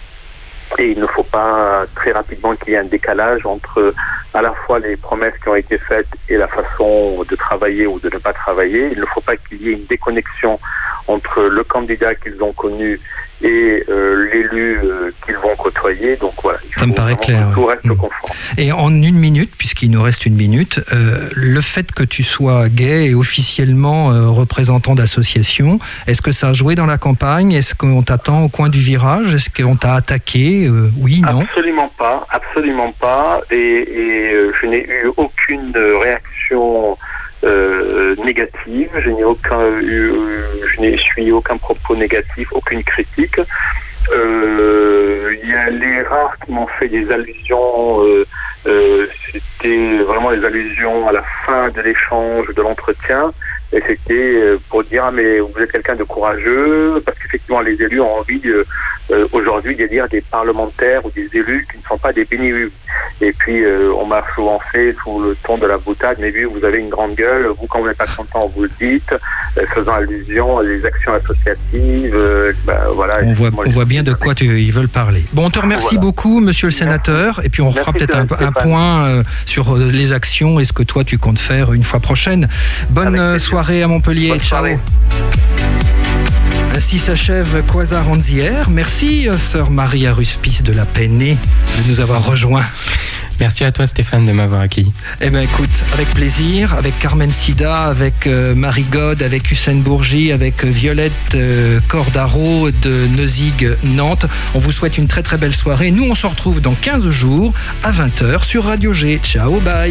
Et il ne faut pas très rapidement qu'il y ait un décalage entre à la fois les promesses qui ont été faites et la façon de travailler ou de ne pas travailler. Il ne faut pas qu'il y ait une déconnexion entre le candidat qu'ils ont connu et euh, l'élu euh, qu'ils vont côtoyer. Donc voilà, il faut ça me paraît clair. Que tout reste mmh. conforme. Et en une minute, puisqu'il nous reste une minute, euh, le fait que tu sois gay et officiellement euh, représentant d'association, est-ce que ça a joué dans la campagne? Est-ce qu'on t'attend au coin du virage? Est-ce qu'on t'a attaqué? euh, Oui, non? Absolument pas, absolument pas. Et, et euh, je n'ai eu aucune réaction euh, négative. Je n'ai aucun, euh, je n'ai suivi aucun propos négatif, aucune critique. Euh, il y a les rares qui m'ont fait des allusions. Euh, euh, c'était vraiment des allusions à la fin de l'échange, de l'entretien. Et c'était pour dire ah, mais vous êtes quelqu'un de courageux, parce qu'effectivement les élus ont envie de, euh, aujourd'hui d'élire des parlementaires ou des élus qui ne sont pas des béni-oui. Et puis euh, on m'a souvent fait sous le ton de la boutade, mais vu vous avez une grande gueule, vous quand vous n'êtes pas content vous le dites, euh, faisant allusion à des actions associatives. Euh, bah, voilà, on voit, on voit bien de quoi tu, ils veulent parler. Bon, on te remercie voilà. beaucoup, monsieur le sénateur, et puis on fera Merci peut-être un, un point euh, sur les actions et ce que toi tu comptes faire une fois prochaine. Bonne soirée à Montpellier. Bonne Ciao. Soirée. Ainsi s'achève Quasar Anzière. Merci, sœur Marie Aruspice de la Pennée, de nous avoir rejoints. Merci à toi, Stéphane, de m'avoir accueilli. Eh bien, écoute, avec plaisir, avec Carmen Sida, avec euh, Marie God, avec Hussein Bourgi, avec euh, Violette euh, Cordaro de Neuzig, Nantes. On vous souhaite une très très belle soirée. Nous, on se retrouve dans quinze jours à vingt heures sur Radio G. Ciao, bye.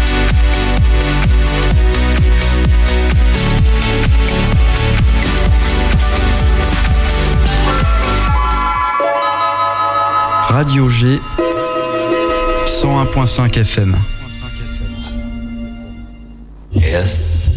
Radio G cent un virgule cinq F M. Yes.